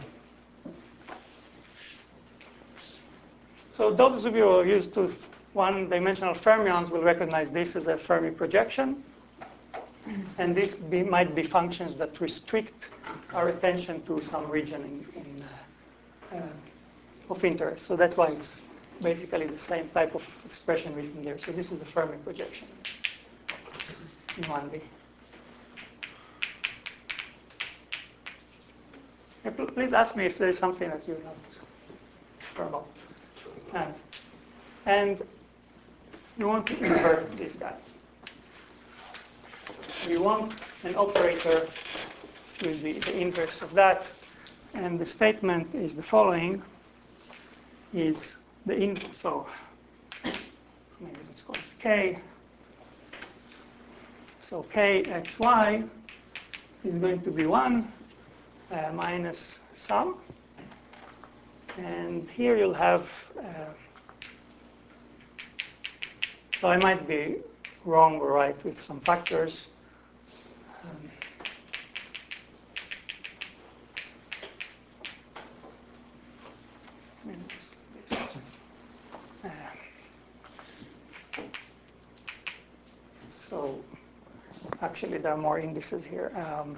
Speaker 1: so those of you who are used to one-dimensional fermions will recognize this as a Fermi projection. And this be, might be functions that restrict our attention to some region in, in, uh, uh, of interest. So that's why it's basically the same type of expression written there. So this is a Fermi projection in one D. Please ask me if there is something that you're not sure about. And, and you want to invert this guy. You want an operator which will be the inverse of that. And the statement is the following. Is the in so maybe let's call it k. So k x y is going to be one uh, minus sum, and here you'll have. Uh, so I might be wrong or right with some factors. Um, this. Uh, so actually there are more indices here. Um,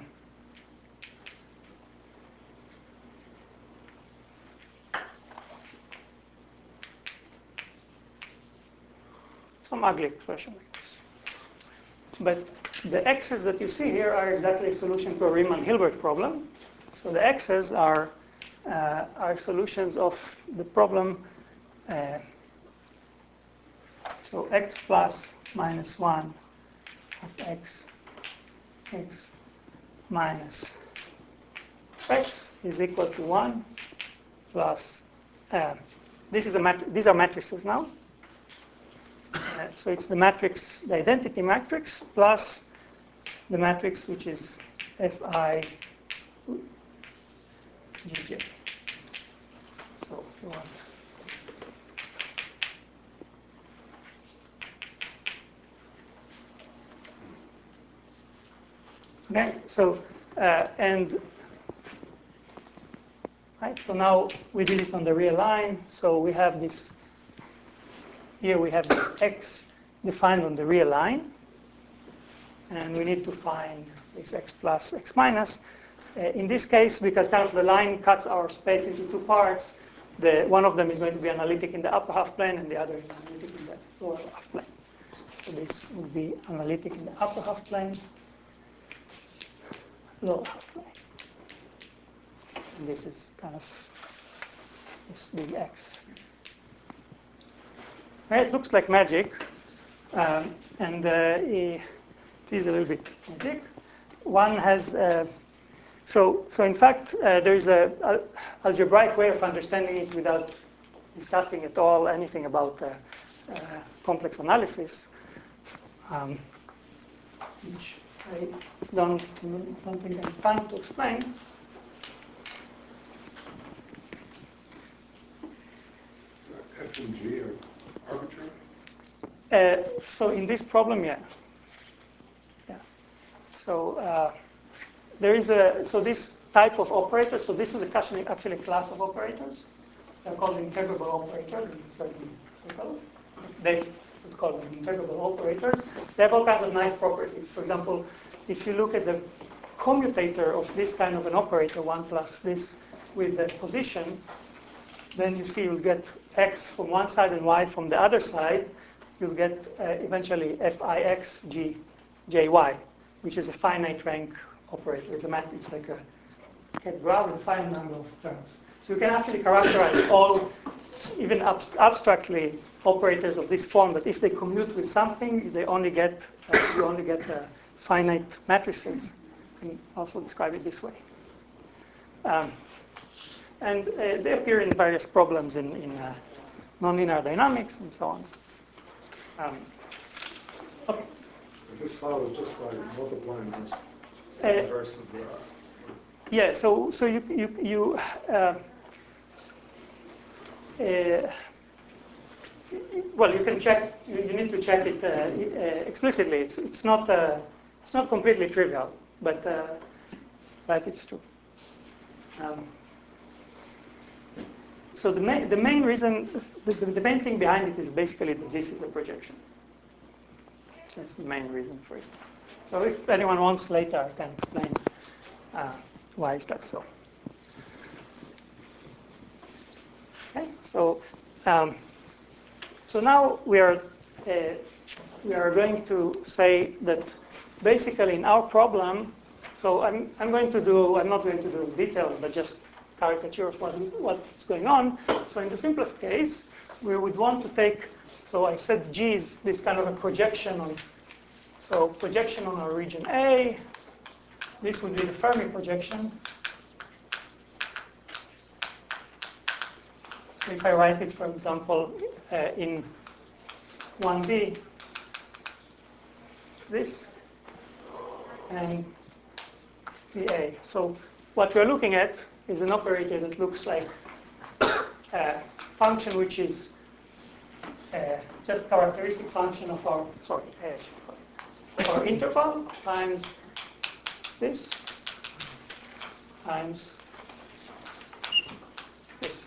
Speaker 1: some ugly expression like this. But the x's that you see here are exactly a solution to a Riemann-Hilbert problem. So the x's are, uh, are solutions of the problem. Uh, so x plus minus one of x, x minus x is equal to one plus, uh, this is a mat these are matrices now. Uh, so it's the matrix, the identity matrix plus the matrix which is Fi Gj. So if you want. Okay, so uh, and right, so now we did it on the real line. So we have this here we have this x defined on the real line. And we need to find this x plus, x minus. Uh, in this case, because kind of the line cuts our space into two parts, the, one of them is going to be analytic in the upper half plane and the other is analytic in the lower half plane. So this would be analytic in the upper half plane, lower half plane. And this is kind of this big X. Right, it looks like magic, um, and uh, it is a little bit magic. One has, uh, so, so in fact, uh, there is a, a algebraic way of understanding it without discussing at all anything about uh, uh, complex analysis, um, which I don't, don't think I have time to explain.
Speaker 6: F and G are arbitrary?
Speaker 1: Uh, so in this problem, yeah. Yeah. So uh, there is a, so this type of operator, so this is actually, actually a class of operators. They're called integrable operators in certain circles. They would call them integrable operators. They have all kinds of nice properties. For example, if you look at the commutator of this kind of an operator, one plus this with the position, then you see you'll get x from one side and y from the other side. You'll get uh, eventually fix g jy, which is a finite rank operator. It's a mat it's like a, a graph with a finite number of terms. So you can actually characterize all, even ab abstractly, operators of this form. That if they commute with something, they only get uh, you only get uh, finite matrices. You can also describe it this way. Um, And uh, they appear in various problems in, in uh, nonlinear dynamics and so on. Um, okay.
Speaker 6: This follows just by multiplying this
Speaker 1: Uh,
Speaker 6: inverse of the.
Speaker 1: yeah, so, so you, you, you uh, uh, well, you can check, you, you need to check it uh, uh, explicitly. It's, it's, not, uh, it's not completely trivial, but, uh, but it's true. Um, So the main, the main reason, the, the main thing behind it is basically that this is a projection. That's the main reason for it. So if anyone wants later, I can explain uh, why is that so. Okay, so um, so now we are uh, we are going to say that basically in our problem. So I'm I'm going to do I'm not going to do details, but just caricature of what, what's going on. So in the simplest case, we would want to take, so I said G is this kind of a projection on, so projection on our region A. This would be the Fermi projection. So if I write it, for example, uh, in one D, it's this, and the A. So what we're looking at is an operator that looks like a function which is uh, just characteristic function of our, sorry, uh, our interval times this times this.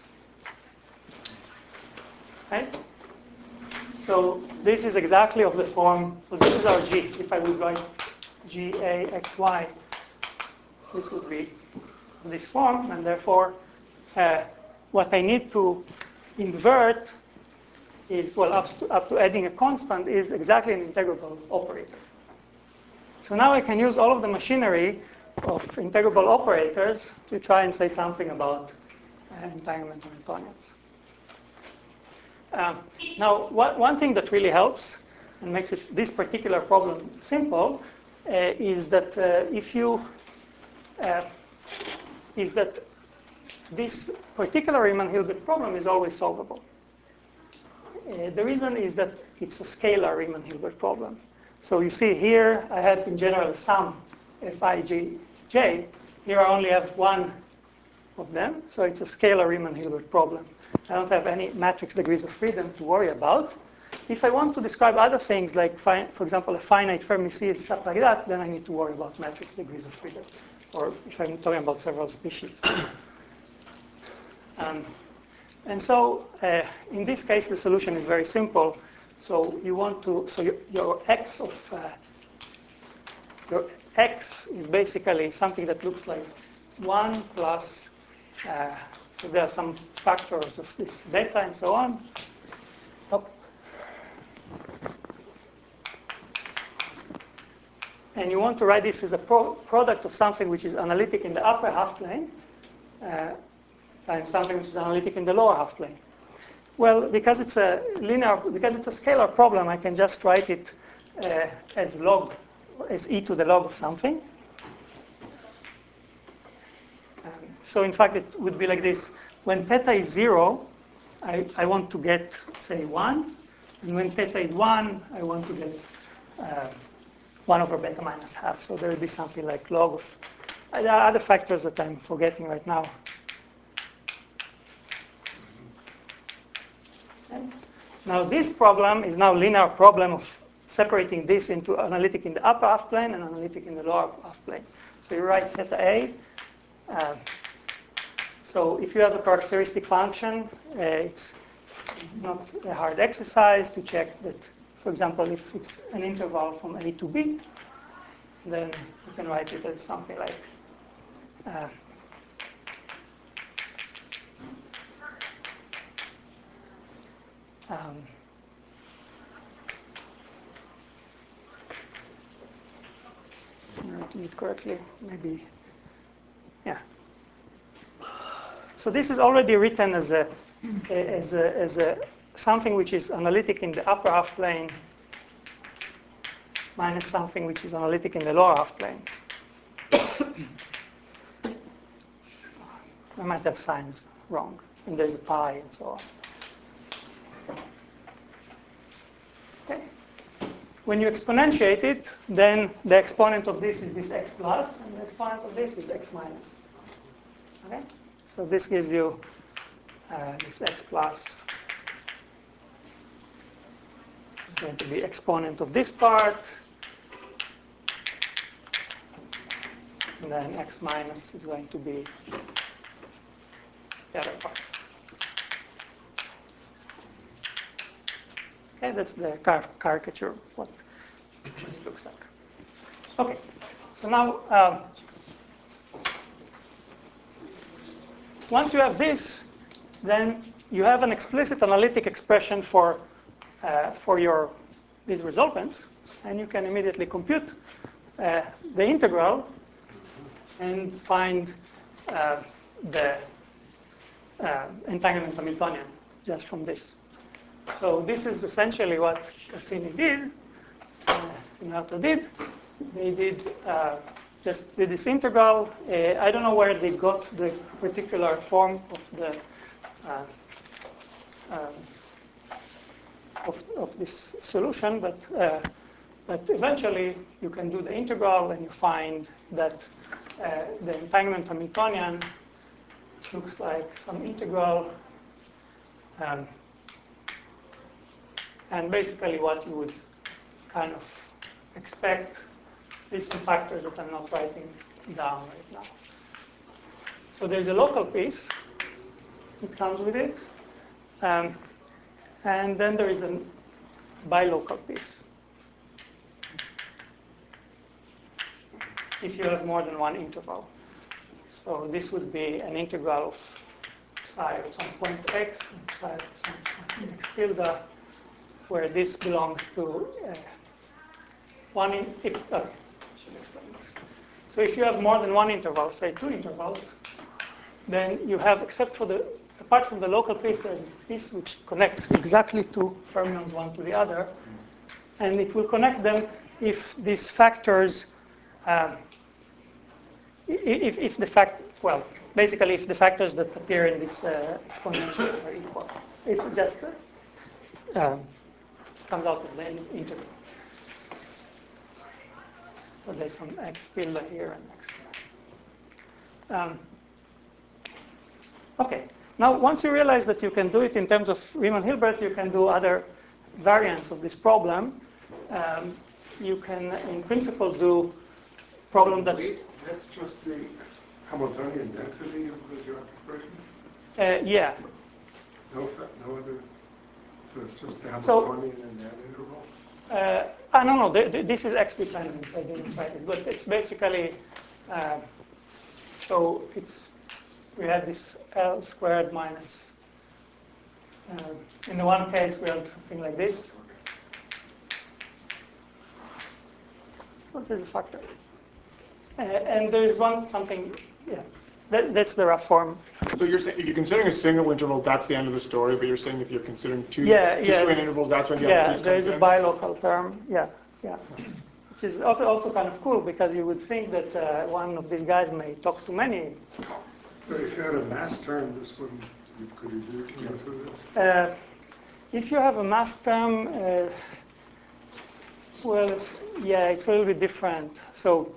Speaker 1: Right? So this is exactly of the form, so this is our G. If I would write G A X Y, this would be this form, and therefore uh, what I need to invert is, well, up to, up to adding a constant is exactly an integrable operator. So now I can use all of the machinery of integrable operators to try and say something about uh, entanglement Hamiltonians. Um, now, what, one thing that really helps and makes it, this particular problem simple uh, is that uh, if you uh, is that this particular Riemann-Hilbert problem is always solvable. Uh, the reason is that it's a scalar Riemann-Hilbert problem. So you see here, I had in general sum Fij, j. Here I only have one of them, so it's a scalar Riemann-Hilbert problem. I don't have any matrix degrees of freedom to worry about. If I want to describe other things, like, for example, a finite Fermi sea and stuff like that, then I need to worry about matrix degrees of freedom, or if I'm talking about several species. um, And so uh, in this case, the solution is very simple. So you want to, so your, your x of, uh, your x is basically something that looks like one plus, uh, so there are some factors of this beta and so on. Oh. And you want to write this as a pro product of something which is analytic in the upper half plane uh, times something which is analytic in the lower half plane. Well, because it's a linear, because it's a scalar problem, I can just write it uh, as log, as e to the log of something. Um, so in fact, it would be like this. When theta is zero, I, I want to get, say, one. And when theta is one, I want to get uh, one over beta minus half. So there will be something like log of, uh, there are other factors that I'm forgetting right now. Okay. Now this problem is now linear problem of separating this into analytic in the upper half plane and analytic in the lower half plane. So you write theta A. Uh, so if you have a characteristic function, uh, it's not a hard exercise to check that, for example, if it's an interval from A to B, then you can write it as something like uh, um, writing it correctly, maybe, yeah. So this is already written as a as a, as a something which is analytic in the upper half plane minus something which is analytic in the lower half plane. I might have signs wrong, and there's a pi and so on. Okay. When you exponentiate it, then the exponent of this is this x plus, and the exponent of this is x minus. Okay? So this gives you uh, this x plus is going to be exponent of this part, and then x minus is going to be the other part. Okay, that's the car caricature of what, what it looks like. Okay, so now um, once you have this, then you have an explicit analytic expression for uh, for your these resolvents, and you can immediately compute uh, the integral and find uh, the uh, entanglement Hamiltonian just from this. So this is essentially what Cassini did, uh, Sinato did. They did uh, just did this integral. Uh, I don't know where they got the particular form of the uh, um, of, of this solution, but uh, but eventually you can do the integral and you find that uh, the entanglement Hamiltonian looks like some integral. Um, And basically what you would kind of expect is some factors that I'm not writing down right now. So there's a local piece that comes with it. Um, and then there is a bilocal piece. If you have more than one interval. So this would be an integral of psi at some point x, and psi at some point x tilde, where this belongs to uh, one, in, if, okay, I should explain this. So if you have more than one interval, say two intervals, then you have, except for the, apart from the local piece, there's a piece which connects exactly two fermions one to the other, and it will connect them if these factors, um, if, if the fact, well, basically if the factors that appear in this uh, exponential are equal. It's just, uh, um, comes out of the integral. So there's some x tilde here and x here. Um, okay. Now, once you realize that you can do it in terms of Riemann-Hilbert, you can do other variants of this problem. Um, you can, in principle, do problem that...
Speaker 6: Wait, that's just the Hamiltonian density of the Joachim equation?
Speaker 1: Uh, yeah.
Speaker 6: No, fa- no other, so it's just the
Speaker 1: So-
Speaker 6: Hamiltonian and that interval?
Speaker 1: Uh, ah, no, no, th th this is X dependent. I didn't write it, but it's basically, uh, so it's, we had this L squared minus, uh, in the one case we had something like this. What is a factor? Uh, and there is one something, yeah, that, that's the rough form.
Speaker 2: So you're saying, if you're considering a single interval, that's the end of the story, but you're saying if you're considering two,
Speaker 1: Yeah,
Speaker 2: two
Speaker 1: yeah.
Speaker 2: straight intervals, that's when the
Speaker 1: Yeah,
Speaker 2: other piece
Speaker 1: there
Speaker 2: comes
Speaker 1: is a
Speaker 2: in?
Speaker 1: bilocal term, yeah, yeah. Which is al- also kind of cool because you would think that uh, one of these guys may talk to many.
Speaker 6: But if you had a mass term, this wouldn't, you could you do, do it through this?
Speaker 1: Uh, if you have a mass term, uh, well, yeah, it's a little bit different. So,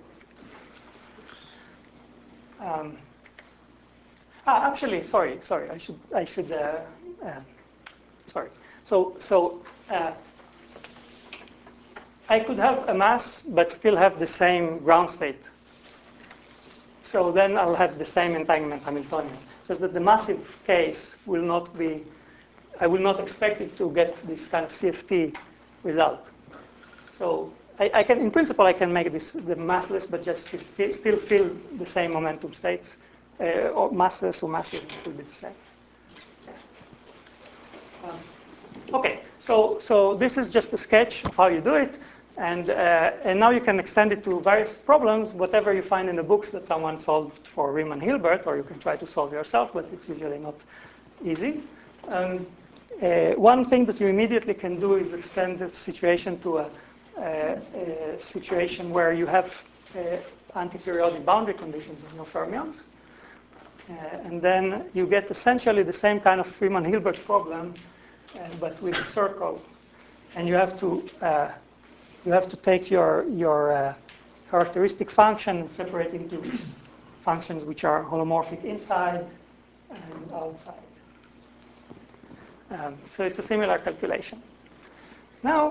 Speaker 1: um, ah, actually, sorry, sorry, I should, I should, uh, uh, sorry. So, so uh, I could have a mass, but still have the same ground state. So then I'll have the same entanglement Hamiltonian. Just that the massive case will not be, I will not expect it to get this kind of C F T result. So I, I can, in principle, I can make this the massless, but just feel, still feel the same momentum states. Uh, or massless or massive will be the same. Um, okay, so so this is just a sketch of how you do it. And, uh, and now you can extend it to various problems, whatever you find in the books that someone solved for Riemann Hilbert, or you can try to solve yourself, but it's usually not easy. Um, uh, one thing that you immediately can do is extend the situation to a, a, a situation where you have uh, antiperiodic boundary conditions in your fermions. Uh, and then you get essentially the same kind of Riemann Hilbert problem, uh, but with a circle. And you have to uh, You have to take your, your uh, characteristic function and separate into functions which are holomorphic inside and outside. Um, so it's a similar calculation. Now,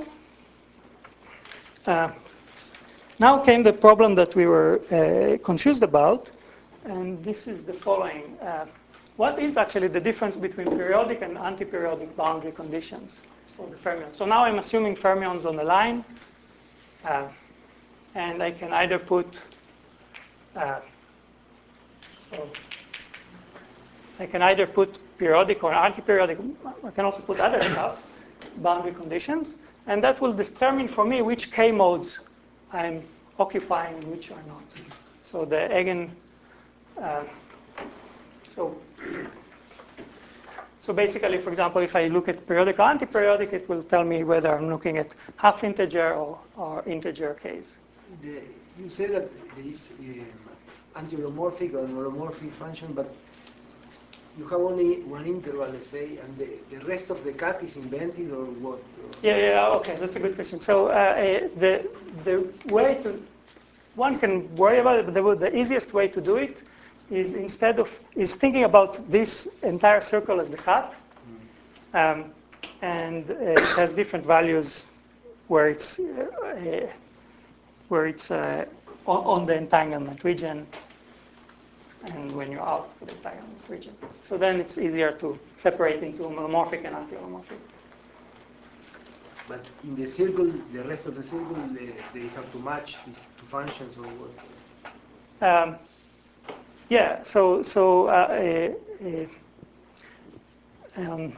Speaker 1: uh, now came the problem that we were uh, confused about, and this is the following. Uh, what is actually the difference between periodic and antiperiodic boundary conditions for the fermions? So now I'm assuming fermions on the line. Uh, and I can either put, uh, so I can either put periodic or anti-periodic. I can also put other stuff, boundary conditions, and that will determine for me which K modes I'm occupying and which are not. So the eigen, uh, so so basically, for example, if I look at periodic or anti-periodic, it will tell me whether I'm looking at half integer or, or integer Ks.
Speaker 7: The, you say that there is um, anti-holomorphic or holomorphic function, but you have only one interval, let's say, and the, the rest of the cut is invented or what?
Speaker 1: Yeah, yeah, okay, that's a good question. So uh, the, the way to, one can worry about it, but the, the easiest way to do it is instead of, is thinking about this entire circle as the cut, um, and uh, it has different values where it's, uh, uh, where it's uh, on, on the entanglement region, and when you're out of the entanglement region. So then it's easier to separate into homomorphic and anti-homomorphic.
Speaker 7: But in the circle, the rest of the circle, they, they have to match these two functions or what?
Speaker 1: Um, yeah, so, so uh, uh, uh, um,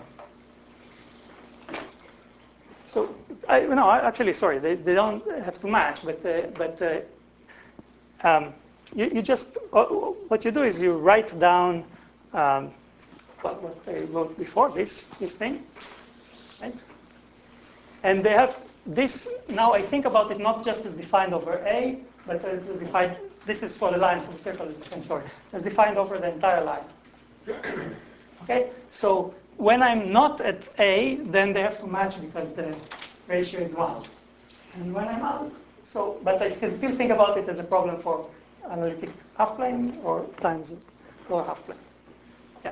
Speaker 1: so I, no, actually, sorry, they, they don't have to match, but, uh, but uh, um, you, you just, uh, what you do is you write down um, what, what I wrote before, this, this thing, right? And they have this, now I think about it not just as defined over A, but as defined, this is for the line from the circle, it's the same story, as defined over the entire line. Okay, so when I'm not at A, then they have to match because the ratio is one. And when I'm out, so, but I can still think about it as a problem for analytic half plane or times lower half plane. Yeah.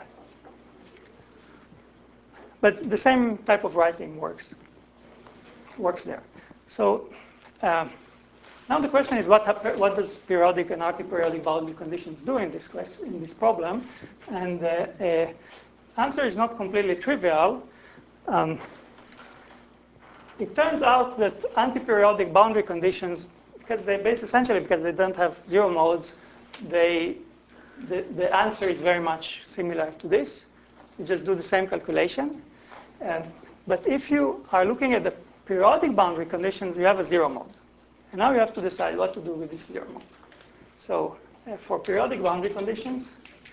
Speaker 1: But the same type of writing works. works there. So um, now the question is, what, what does periodic and antiperiodic boundary conditions do in this question, in this problem? And uh, uh, answer is not completely trivial. Um, it turns out that anti-periodic boundary conditions, because they base essentially because they don't have zero modes, they the, the answer is very much similar to this. You just do the same calculation. Um, but if you are looking at the periodic boundary conditions, you have a zero mode. And now you have to decide what to do with this zero mode. So uh, for periodic boundary conditions,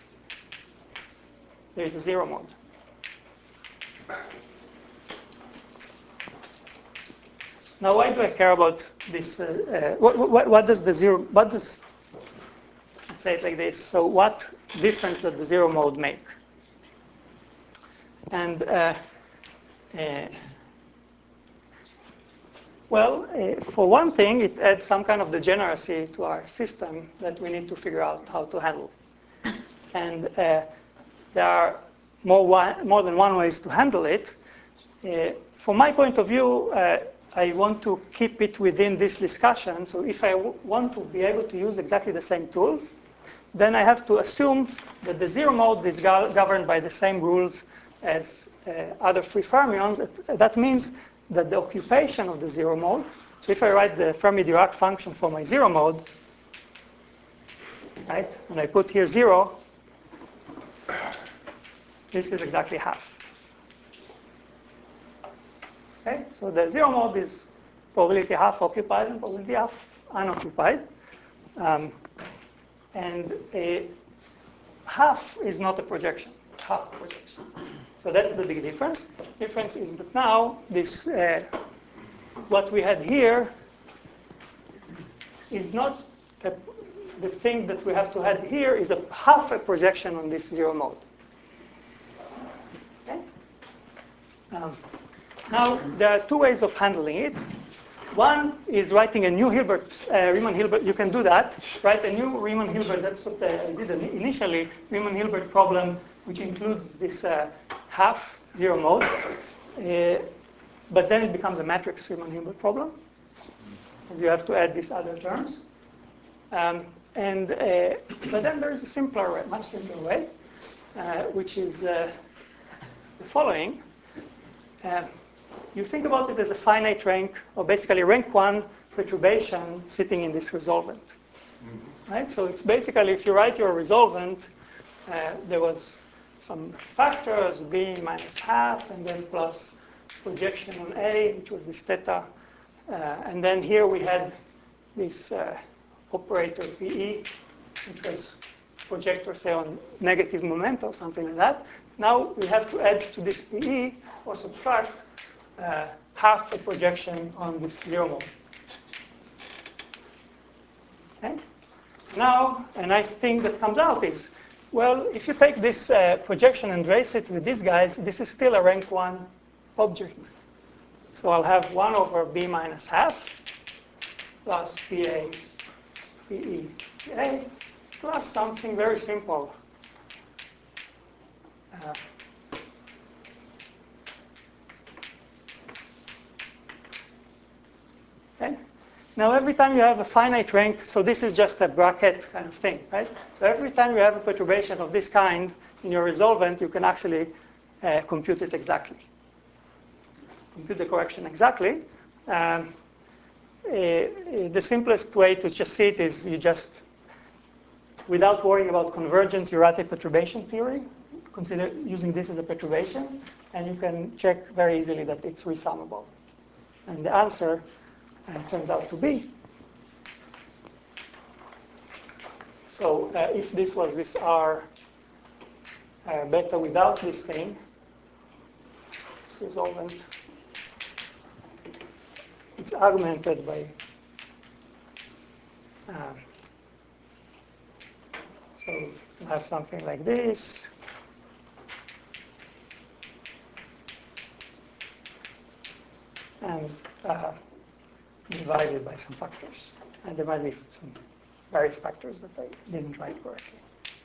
Speaker 1: there is a zero mode. Now, why do I care about this? Uh, uh, what, what, what does the zero, what does, I should say it like this. So what difference does the zero mode make? And uh, uh, well, uh, for one thing, it adds some kind of degeneracy to our system that we need to figure out how to handle. And uh, there are more, one, more than one ways to handle it. Uh, from my point of view, uh, I want to keep it within this discussion. So if I w want to be able to use exactly the same tools, then I have to assume that the zero mode is go governed by the same rules as uh, other free fermions. That means that the occupation of the zero mode, so if I write the Fermi-Dirac function for my zero mode, right, and I put here zero, this is exactly half. Okay, so the zero mode is probability half occupied and probability half unoccupied. Um, and a half is not a projection, it's half a projection. So that's the big difference. Difference is that now this, uh, what we had here is not a, the thing that we have to have here is a half a projection on this zero mode. Okay? Um, Now, there are two ways of handling it. One is writing a new Hilbert, uh, Riemann-Hilbert. You can do that. Write a new Riemann-Hilbert. That's what I did initially. Riemann-Hilbert problem, which includes this uh, half zero mode. Uh, but then it becomes a matrix Riemann-Hilbert problem, because you have to add these other terms. Um, and uh, but then there is a simpler way, much simpler way, uh, which is uh, the following. Uh, You think about it as a finite rank, or basically rank one perturbation sitting in this resolvent. Mm-hmm. Right? So it's basically, if you write your resolvent, uh, there was some factors, b minus half, and then plus projection on A, which was this theta. Uh, and then here we had this uh, operator P E, which was projector, say, on negative momenta or something like that. Now we have to add to this P E or subtract Uh, half a projection on this zero mode. Okay? Now, a nice thing that comes out is, well, if you take this uh, projection and raise it with these guys, this is still a rank one object. So I'll have one over b minus half plus pa, pe, pa, plus something very simple. Uh, Okay. Now, every time you have a finite rank, so this is just a bracket kind of thing, right? So every time you have a perturbation of this kind in your resolvent, you can actually uh, compute it exactly. Compute the correction exactly. Um, uh, the simplest way to just see it is you just, without worrying about convergence, you write a perturbation theory, consider using this as a perturbation, and you can check very easily that it's resummable. And the answer and it turns out to be. So uh, if this was this R uh, beta without this thing, this resolvent, it's augmented by, uh, so you have something like this. And uh, divided by some factors. And there might be some various factors that I didn't write correctly.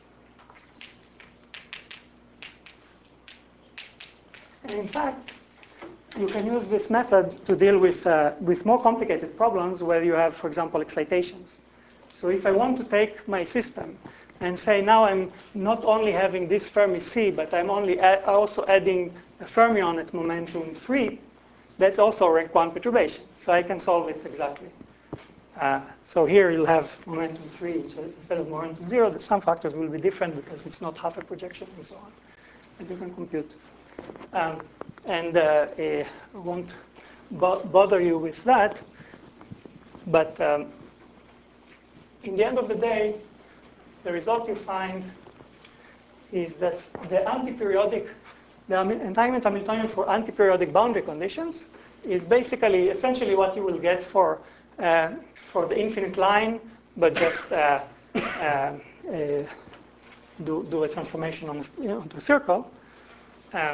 Speaker 1: And in fact, you can use this method to deal with, uh, with more complicated problems where you have, for example, excitations. So if I want to take my system and say now I'm not only having this Fermi C, but I'm only a also adding a fermion at momentum three, that's also a rank one perturbation. So I can solve it exactly. Uh, so here you'll have momentum three instead of momentum zero. The sum factors will be different because it's not half a projection and so on. And you can compute. Um, and uh, I won't bo bother you with that. But um, in the end of the day, the result you find is that the antiperiodic, the entanglement Hamiltonian for antiperiodic boundary conditions is basically essentially what you will get for uh, for the infinite line, but just uh, uh, uh, do do a transformation on a, you know, onto a circle. Um,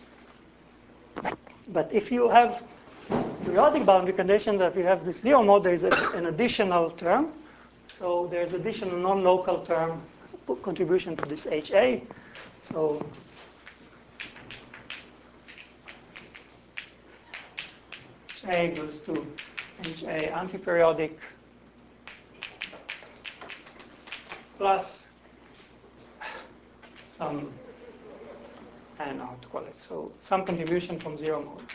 Speaker 1: but if you have periodic boundary conditions, if you have this zero mode, there is a, an additional term. So there's additional non-local term contribution to this H A. So H A goes to H A antiperiodic plus some, I don't know how to call it, so some contribution from zero mode.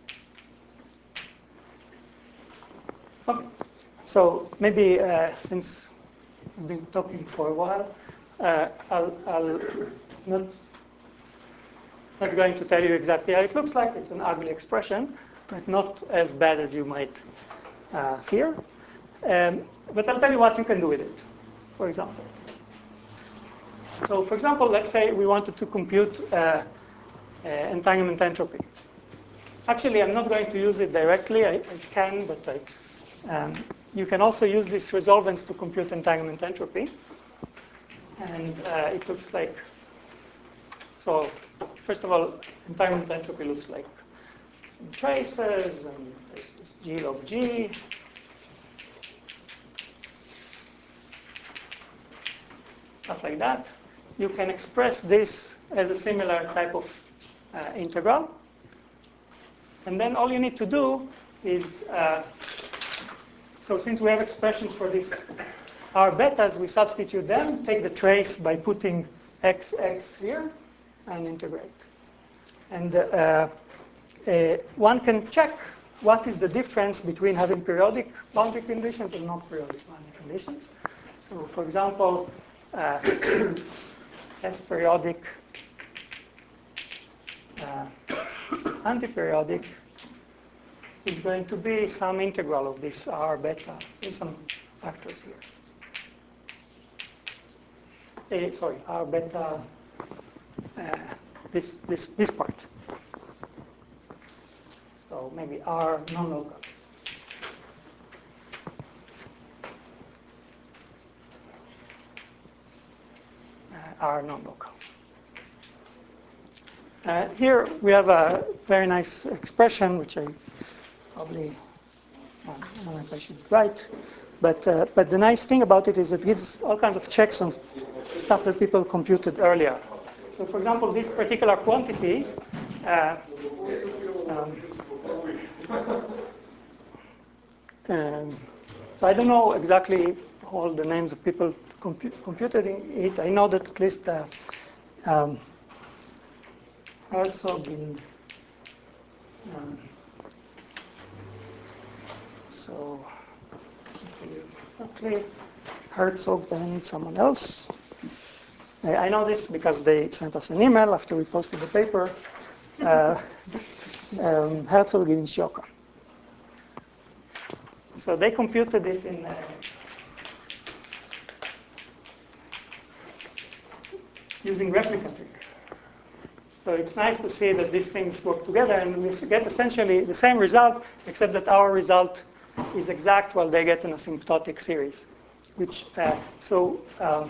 Speaker 1: Okay. So maybe uh, since we've been talking for a while, uh, I'll, I'll not, not going to tell you exactly how it looks like. It's an ugly expression, but not as bad as you might uh, fear. Um, but I'll tell you what you can do with it, for example. So for example, let's say we wanted to compute uh, uh, entanglement entropy. Actually, I'm not going to use it directly. I, I can, but I, um, you can also use these resolvents to compute entanglement entropy. And uh, it looks like, so first of all, entanglement entropy looks like some traces, and there's this G log G. Stuff like that. You can express this as a similar type of uh, integral. And then all you need to do is, uh, so since we have expressions for these R betas, we substitute them, take the trace by putting X X here, and integrate. And uh, uh, one can check what is the difference between having periodic boundary conditions and not periodic boundary conditions. So for example, uh, S periodic uh, antiperiodic is going to be some integral of this R beta. There's some factors here. Uh, sorry, R beta, uh, this, this, this part. So maybe R non-local. Uh, R non-local. Uh, here we have a very nice expression, which I probably, well, I don't know if I should write, but, uh, but the nice thing about it is it gives all kinds of checks on stuff that people computed earlier. So for example, this particular quantity, uh, um, um, so I don't know exactly all the names of people compu computed it. I know that at least uh, um, Herzog in, um, so exactly Herzog and someone else. I, I know this because they sent us an email after we posted the paper. Uh, um, Herzog and Nishioka. So they computed it in uh, using replica trick. So it's nice to see that these things work together, and we get essentially the same result, except that our result is exact while they get an asymptotic series. Which uh, so um,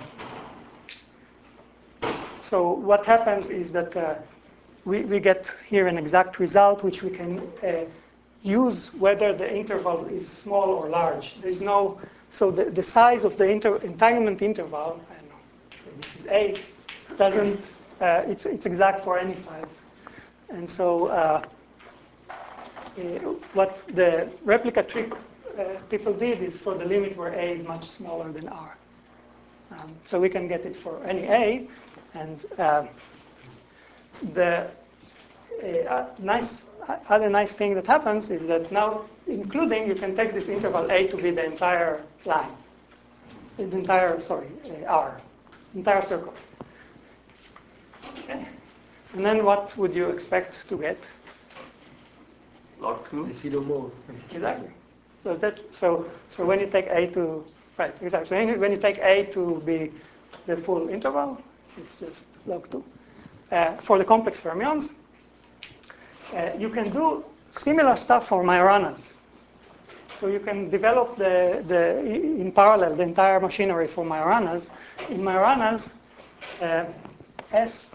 Speaker 1: so what happens is that uh, we we get here an exact result, which we can uh, use whether the interval is small or large. There's no so the the size of the inter, entanglement interval. I don't know. So this is A. Doesn't uh, it's it's exact for any size, and so uh, uh, what the replica trick uh, people did is for the limit where A is much smaller than R. Um, so we can get it for any A, and uh, the uh, nice other nice thing that happens is that now, including, you can take this interval A to be the entire line, the entire sorry uh, R, entire circle. Okay. And then what would you expect to get?
Speaker 10: Log two.
Speaker 7: The zero mode.
Speaker 1: Exactly. So that so so when you take A to right exactly so when you, when you take A to be the full interval, it's just log two. Uh, for the complex fermions, uh, you can do similar stuff for Majoranas. So you can develop the the in parallel the entire machinery for Majoranas. In Majoranas, uh, S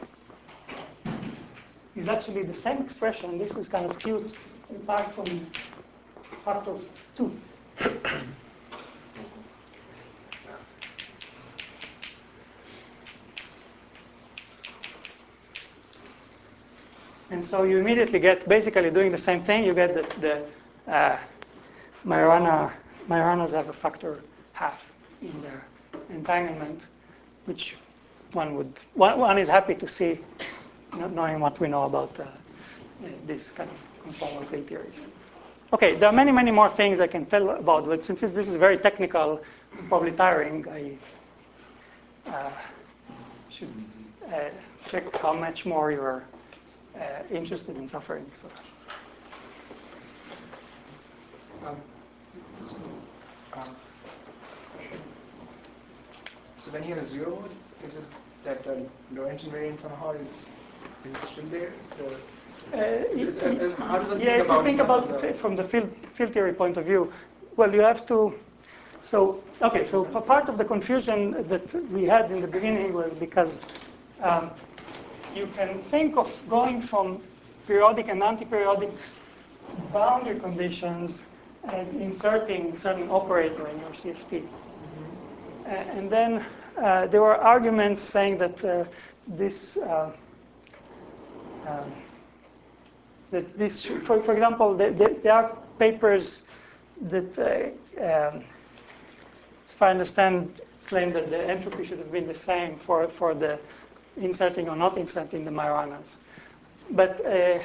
Speaker 1: is actually the same expression. This is kind of cute, apart from factor of two. And so you immediately get, basically doing the same thing, you get the, the uh, Majorana, Majoranas have a factor half in their entanglement, which one would, one, one is happy to see, not knowing what we know about uh, this kind of conformal field theories. Okay, there are many, many more things I can tell about, but since this is very technical, probably tiring, I uh, should uh, check how much more you're uh, interested in suffering. So.
Speaker 4: Um, um, so when you have a zero mode, is it that uh, Lorentz invariant somehow is is it still there? The,
Speaker 1: Uh,
Speaker 4: is, uh, uh, how does one
Speaker 1: yeah,
Speaker 4: think
Speaker 1: if
Speaker 4: about
Speaker 1: you think
Speaker 4: it
Speaker 1: about it from the field, field theory point of view, well, you have to. So, okay, so part of the confusion that we had in the beginning was because um, you can think of going from periodic and anti-periodic boundary conditions as inserting certain operator in your C F T. Uh, and then uh, there were arguments saying that uh, this, uh, um, that this, should, for, for example, there, there are papers that, uh, um, if I understand, claim that the entropy should have been the same for, for the inserting or not inserting the Majoranas. But uh,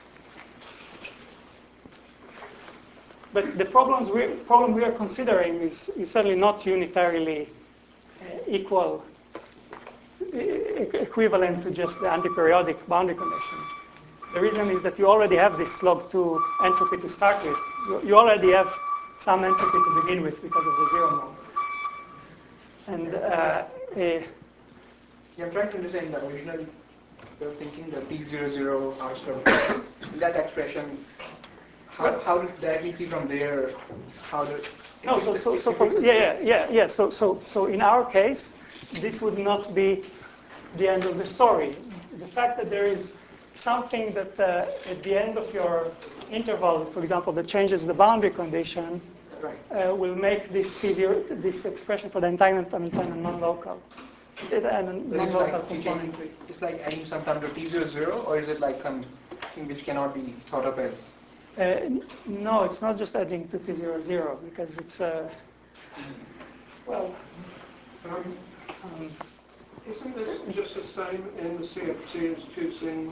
Speaker 1: But the problems we, problem we are considering is, is certainly not unitarily uh, equal, e equivalent to just the antiperiodic boundary condition. The reason is that you already have this log two entropy to start with. You, you already have some entropy to begin with because of the zero mode. And uh, uh,
Speaker 4: yeah, I'm trying to understand the original way of thinking, the T zero zero R star, that expression. How, how did directly see from there? How did
Speaker 1: no? So so so for yeah yeah yeah yeah. So so so in our case, this would not be the end of the story. The fact that there is something that uh, at the end of your interval, for example, that changes the boundary condition,
Speaker 4: right.
Speaker 1: uh, will make this T zero, this expression for the entanglement Hamiltonian non-local. And non-local
Speaker 4: like
Speaker 1: component.
Speaker 4: It's like adding some term to T zero zero, or is it like something which cannot be thought of as?
Speaker 1: Uh, no, it's not just adding to T zero zero because it's uh, well.
Speaker 3: Um,
Speaker 1: Um,
Speaker 3: isn't this just the same in the C F T as choosing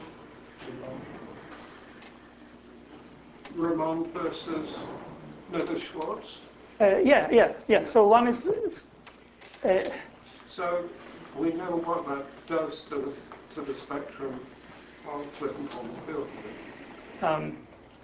Speaker 3: Ramond versus Nether-Schwartz?
Speaker 1: uh, yeah, yeah, yeah. So one is. is uh,
Speaker 3: so we know what that does to the to the spectrum of the conformal field.
Speaker 1: um,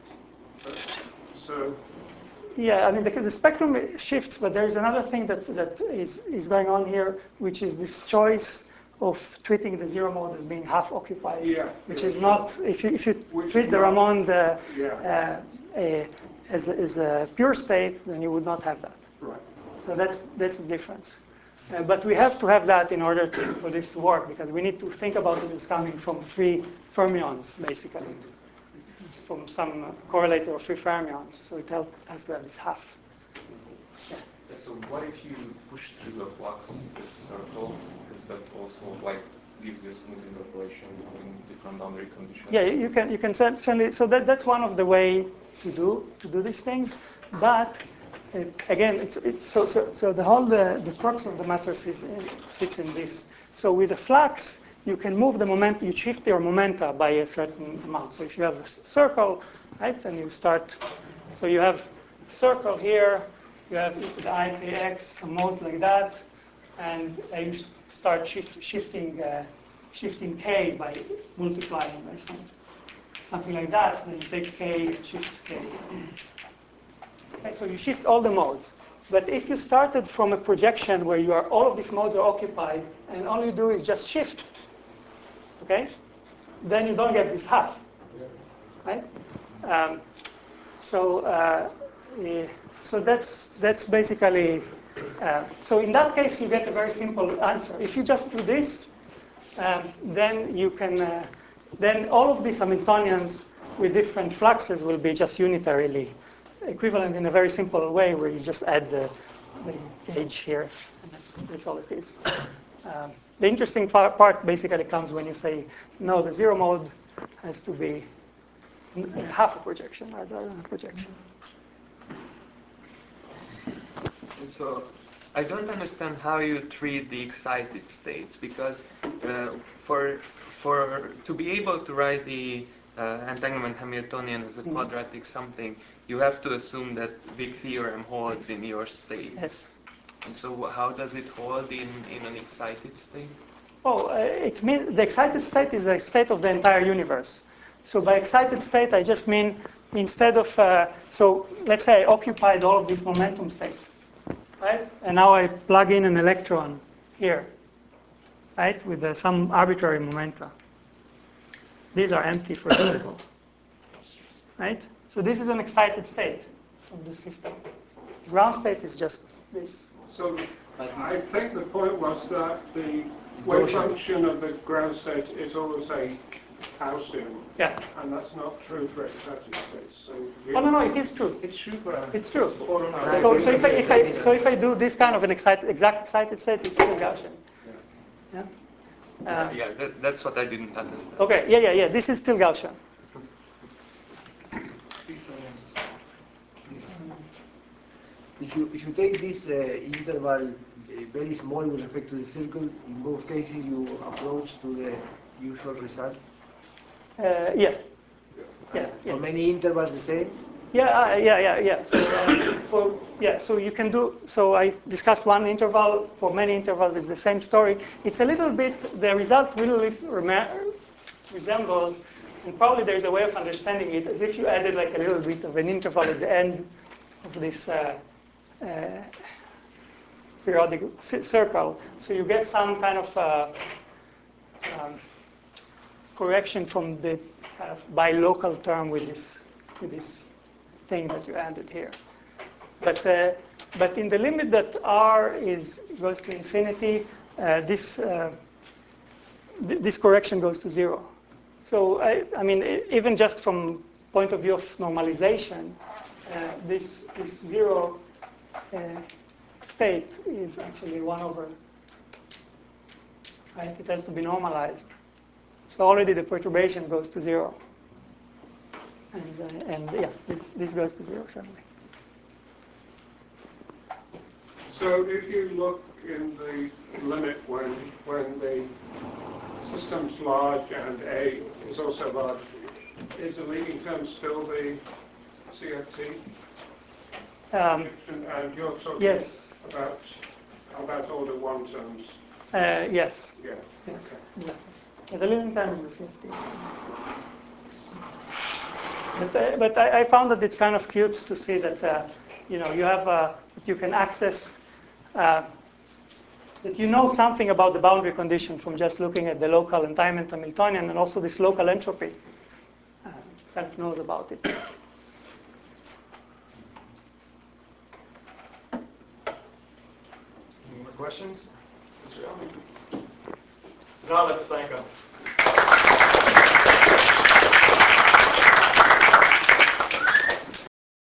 Speaker 3: So.
Speaker 1: Yeah, I mean, the, the spectrum shifts, but there's another thing that, that is, is going on here, which is this choice of treating the zero mode as being half occupied,
Speaker 3: yeah,
Speaker 1: which
Speaker 3: yeah,
Speaker 1: is
Speaker 3: sure.
Speaker 1: not, if you, if you
Speaker 3: Which
Speaker 1: treat the
Speaker 3: not,
Speaker 1: Ramond uh,
Speaker 3: yeah.
Speaker 1: uh, uh, as, as a pure state, then you would not have that.
Speaker 3: Right.
Speaker 1: So that's, that's the difference. Uh, but we have to have that in order to, for this to work, because we need to think about it as coming from three fermions, basically. From some correlator of three fermions, so it help, has to have this half. Yeah.
Speaker 9: So what if you push through the flux this circle, because that also like gives you a smoothing operation in different boundary conditions?
Speaker 1: Yeah, you can you can certainly. So that that's one of the way to do to do these things, but it, again, it's, it's so, so, so the whole, the, the crux of the matter is in, sits in this. So with a flux, you can move the moment, you shift your momenta by a certain amount. So if you have a circle, right, and you start, so you have a circle here, you have e to the I k x, some modes like that, and uh, you start shift, shifting, uh, shifting k by multiplying by some, something like that, and then you take k and shift k. Okay, so you shift all the modes. But if you started from a projection where you are, all of these modes are occupied, and all you do is just shift, okay, then you don't get this half, right? Um, so, uh, uh, so that's that's basically. Uh, so in that case, you get a very simple answer. If you just do this, um, then you can. Uh, then all of these Hamiltonians with different fluxes will be just unitarily equivalent in a very simple way, where you just add the, the gauge here, and that's, that's all it is. Um, the interesting part basically comes when you say, no, the zero mode has to be half a projection rather than a projection.
Speaker 9: So I don't understand how you treat the excited states, because uh, for for to be able to write the uh, entanglement Hamiltonian as a
Speaker 1: Mm-hmm.
Speaker 9: quadratic something, you have to assume that big theorem holds in your state.
Speaker 1: Yes.
Speaker 9: And so how does it hold in, in an excited state?
Speaker 1: Oh, uh, it means the excited state is a state of the entire universe. So by excited state, I just mean instead of, uh, so let's say I occupied all of these momentum states, right? And now I plug in an electron here, right, with uh, some arbitrary momenta. These are empty, for example, right? So this is an excited state of the system. The ground state is just this.
Speaker 3: So I think the point was that the wave function of the ground state is always a Gaussian,
Speaker 1: Yeah.
Speaker 3: and that's not true for excited states. So
Speaker 1: Oh no, no, it is true.
Speaker 4: It's true for us.
Speaker 1: It's true.
Speaker 4: Right.
Speaker 1: So, so if I, if I so if I do this kind of an excited, exact excited state, it's still Gaussian. Yeah.
Speaker 9: Yeah,
Speaker 1: Uh,
Speaker 9: yeah that, that's what I didn't understand.
Speaker 1: okay. Yeah, yeah, yeah. This is still Gaussian.
Speaker 7: If you if you take this uh, interval uh, very small with respect to the circle, in both cases you approach to the usual result.
Speaker 1: Uh, yeah. Yeah.
Speaker 7: For
Speaker 1: Yeah.
Speaker 7: many intervals, the same.
Speaker 1: Yeah, uh, yeah, yeah, yeah. So, uh, for, yeah, so you can do, so I discussed one interval, for many intervals it's the same story. It's a little bit, the result really resembles, and probably there's a way of understanding it, as if you added like a little bit of an interval at the end of this uh, uh, periodic circle. So you get some kind of uh, um, correction from the kind of bilocal term with this, with this thing that you added here. But, uh, but in the limit that R is, goes to infinity, uh, this, uh, th this correction goes to zero. So, I, I mean, even just from point of view of normalization, uh, this, this zero uh, state is actually one over, right? It has to be normalized. So already the perturbation goes to zero. And, uh, and yeah, this, this goes to zero suddenly.
Speaker 3: So if you look in the limit when when the system's large and A is also large, is the leading term still the C F T?
Speaker 1: Um,
Speaker 3: and you're talking
Speaker 1: yes.
Speaker 3: about about order one terms.
Speaker 1: Uh, yes.
Speaker 3: Yeah.
Speaker 1: Yes.
Speaker 3: Okay.
Speaker 1: Exactly. Yeah, the leading time is the safety. But, uh, but I, I found that it's kind of cute to see that uh, you know you have uh, that you can access uh, that you know something about the boundary condition from just looking at the local entanglement Hamiltonian, and also this local entropy uh, kind of knows about it.
Speaker 11: Any more questions? Israel? No, let's thank them.